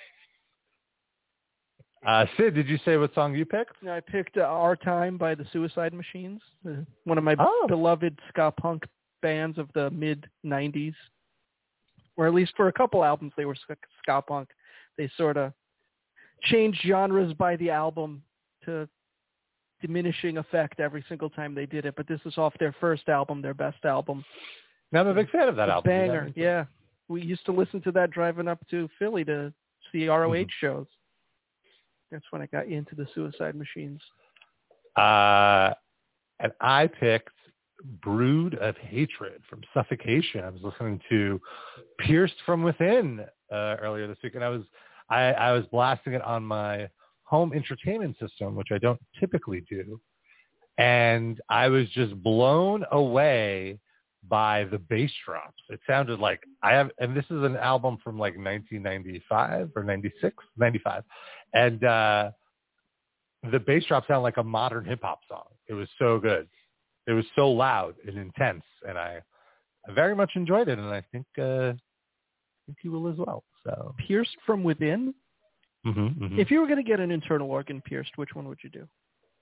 uh, Sid, did you say what song you picked? I picked uh, Our Time by the Suicide Machines, uh, one of my Oh. beloved ska punk bands of the mid nineties, or at least for a couple albums they were ska, ska punk. They sort of changed genres by the album to diminishing effect every single time they did it, but this is off their first album, their best album. Now, I'm a big fan of that A album. banger, yeah. We used to listen to that driving up to Philly to see R O H Mm-hmm. shows. That's when I got into the Suicide Machines. Uh, and I picked Brood of Hatred from Suffocation. I was listening to Pierced from Within uh, earlier this week, and I was I, I was blasting it on my home entertainment system, which I don't typically do, and I was just blown away by the bass drops. It sounded like I have, and this is an album from like nineteen ninety-five or ninety-six, ninety-five, and uh, the bass drops sound like a modern hip hop song. It was so good. It was so loud and intense, and I, I very much enjoyed it, and I think uh, I think you will as well. So Pierced from Within? mm-hmm, mm-hmm. If you were going to get an internal organ pierced, which one would you do?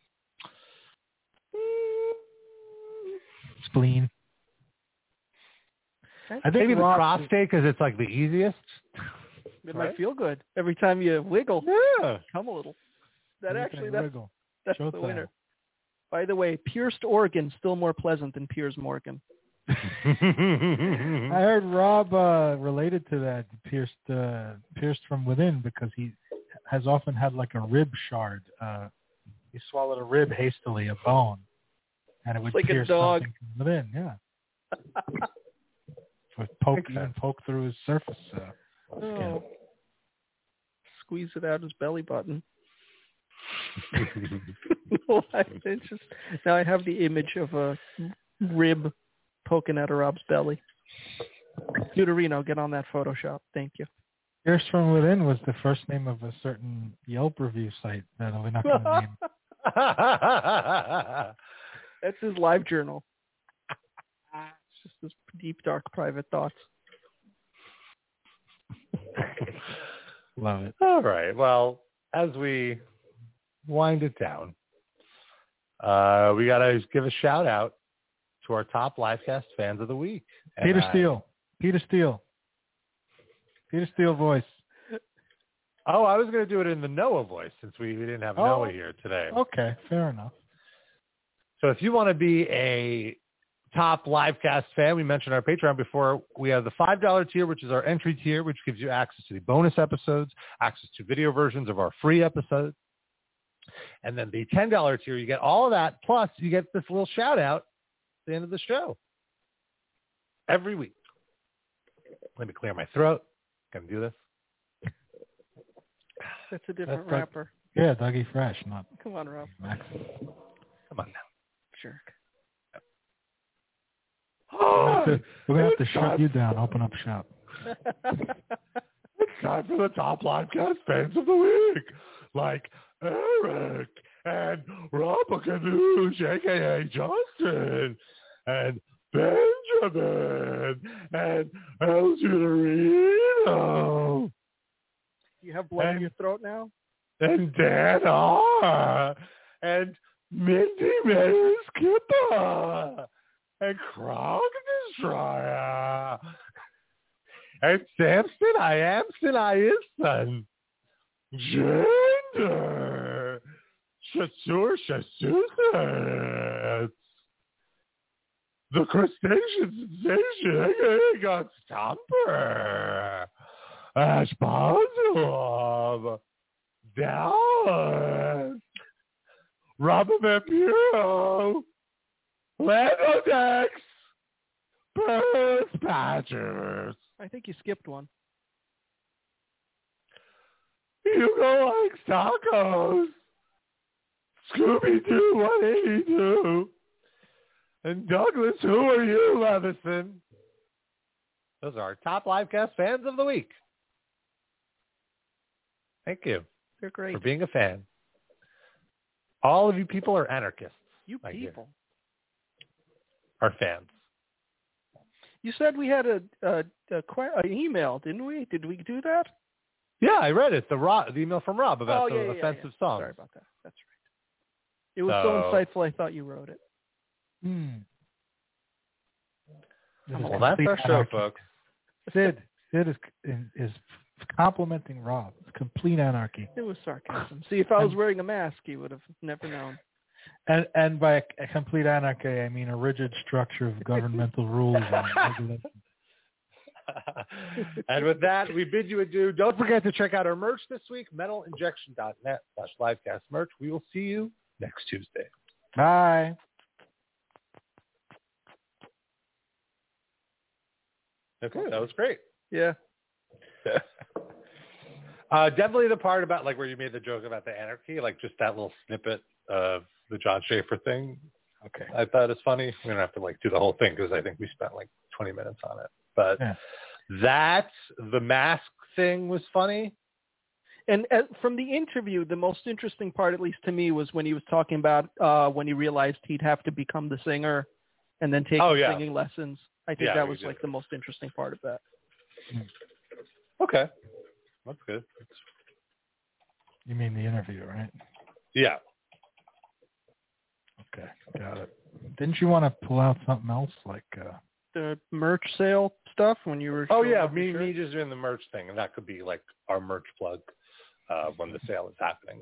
Spleen. Okay. I think maybe the Rob- prostate because it's like the easiest. It Right? might feel good. Every time you wiggle, Yeah. come a little. That Look at actually, that that's, wiggle. that's Showtime. the winner. By the way, pierced organ still more pleasant than Piers Morgan. I heard Rob uh, related to that pierced uh, pierced from within because he has often had like a rib shard. Uh, he swallowed a rib hastily, a bone, and it would Like a pierce dog. something from within. Yeah, would poke even poke through his surface. Uh, Oh. Squeeze it out his belly button. No, I, it's just, now I have the image of a rib poking out of Rob's belly. Deuterino, get on that Photoshop. Thank you. Pierced from within was the first name of a certain Yelp review site that we're not going to name. That's his live journal. It's just his deep, dark, private thoughts. Love it. All right. Well, as we wind it down, uh, we got to give a shout out to our top Livecast fans of the week. And Peter I- Steele. Peter Steele. Peter Steele voice. Oh, I was going to do it in the Noah voice since we, we didn't have Oh. Noah here today. Okay, fair enough. So if you want to be a top Livecast fan, we mentioned our Patreon before. We have the five dollar tier, which is our entry tier, which gives you access to the bonus episodes, access to video versions of our free episodes. And then the ten dollar tier, you get all of that, plus you get this little shout out at the end of the show every week. Let me clear my throat. Gonna do this. That's a different That's like- rapper. Yeah, Dougie Fresh, not Come on, Rob. Max. Come on now. Jerk. We're gonna have to, we're gonna have to shut you down. Open up shop. It's time for the top Livecast fans of the week, like Eric and Robert Canuche, a k a. Justin, and Benjamin, and El Giuliano, You have blood in And- your throat now? and Dan R., and Mindy Mayer Skipper, and Krog Destroyer, and Samson I am Sin I is son, Gender, Shasur Shasusets, the crustacean sensation, I got Stomper, Ash Bozilov, Dallas, Robert Vampiro, Lando Dex, Birth Patchers, I think you skipped one. Hugo Likes Tacos, Scooby-Doo one eighty-two, And Douglas, who are you, Levison? Those are our top Livecast fans of the week. Thank you. You're great. For being a fan. All of you people are anarchists. You people. Are fans. You said we had a, a, a que- an email, didn't we? Did we do that? Yeah, I read it. The, Rob, the email from Rob about oh, the yeah, yeah, offensive yeah. songs. Sorry about that. That's right. It was so, so insightful, I thought you wrote it. Hmm. Well, that's our show, folks. Sid, Sid is is complimenting Rob. It's complete anarchy. It was sarcasm. See, if I was wearing a mask, you would have never known. And and by a complete anarchy, I mean a rigid structure of governmental rules and regulations. And with that, we bid you adieu. Don't forget to check out our merch this week, metal injection dot net slash livecast merch. We will see you next Tuesday. Bye. Okay, that was great. Yeah. uh, definitely the part about like where you made the joke about the anarchy, like just that little snippet of the John Schaefer thing. Okay. I thought it's funny. We don't have to like do the whole thing because I think we spent like twenty minutes on it. But yeah. that, the mask thing was funny. And uh, from the interview, the most interesting part, at least to me, was when he was talking about uh, when he realized he'd have to become the singer and then take oh, yeah. singing lessons. I think yeah, that was did. like the most interesting part of that. Okay. That's good. You mean the interview, right? Yeah. Okay, got it. Didn't you want to pull out something else like uh... the merch sale stuff when you were? Oh yeah, me me just doing the merch thing, and that could be like our merch plug uh, when the sale is happening.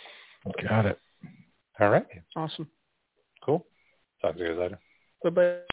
Got it. All right. Awesome. Cool. Talk to you guys later. Bye bye.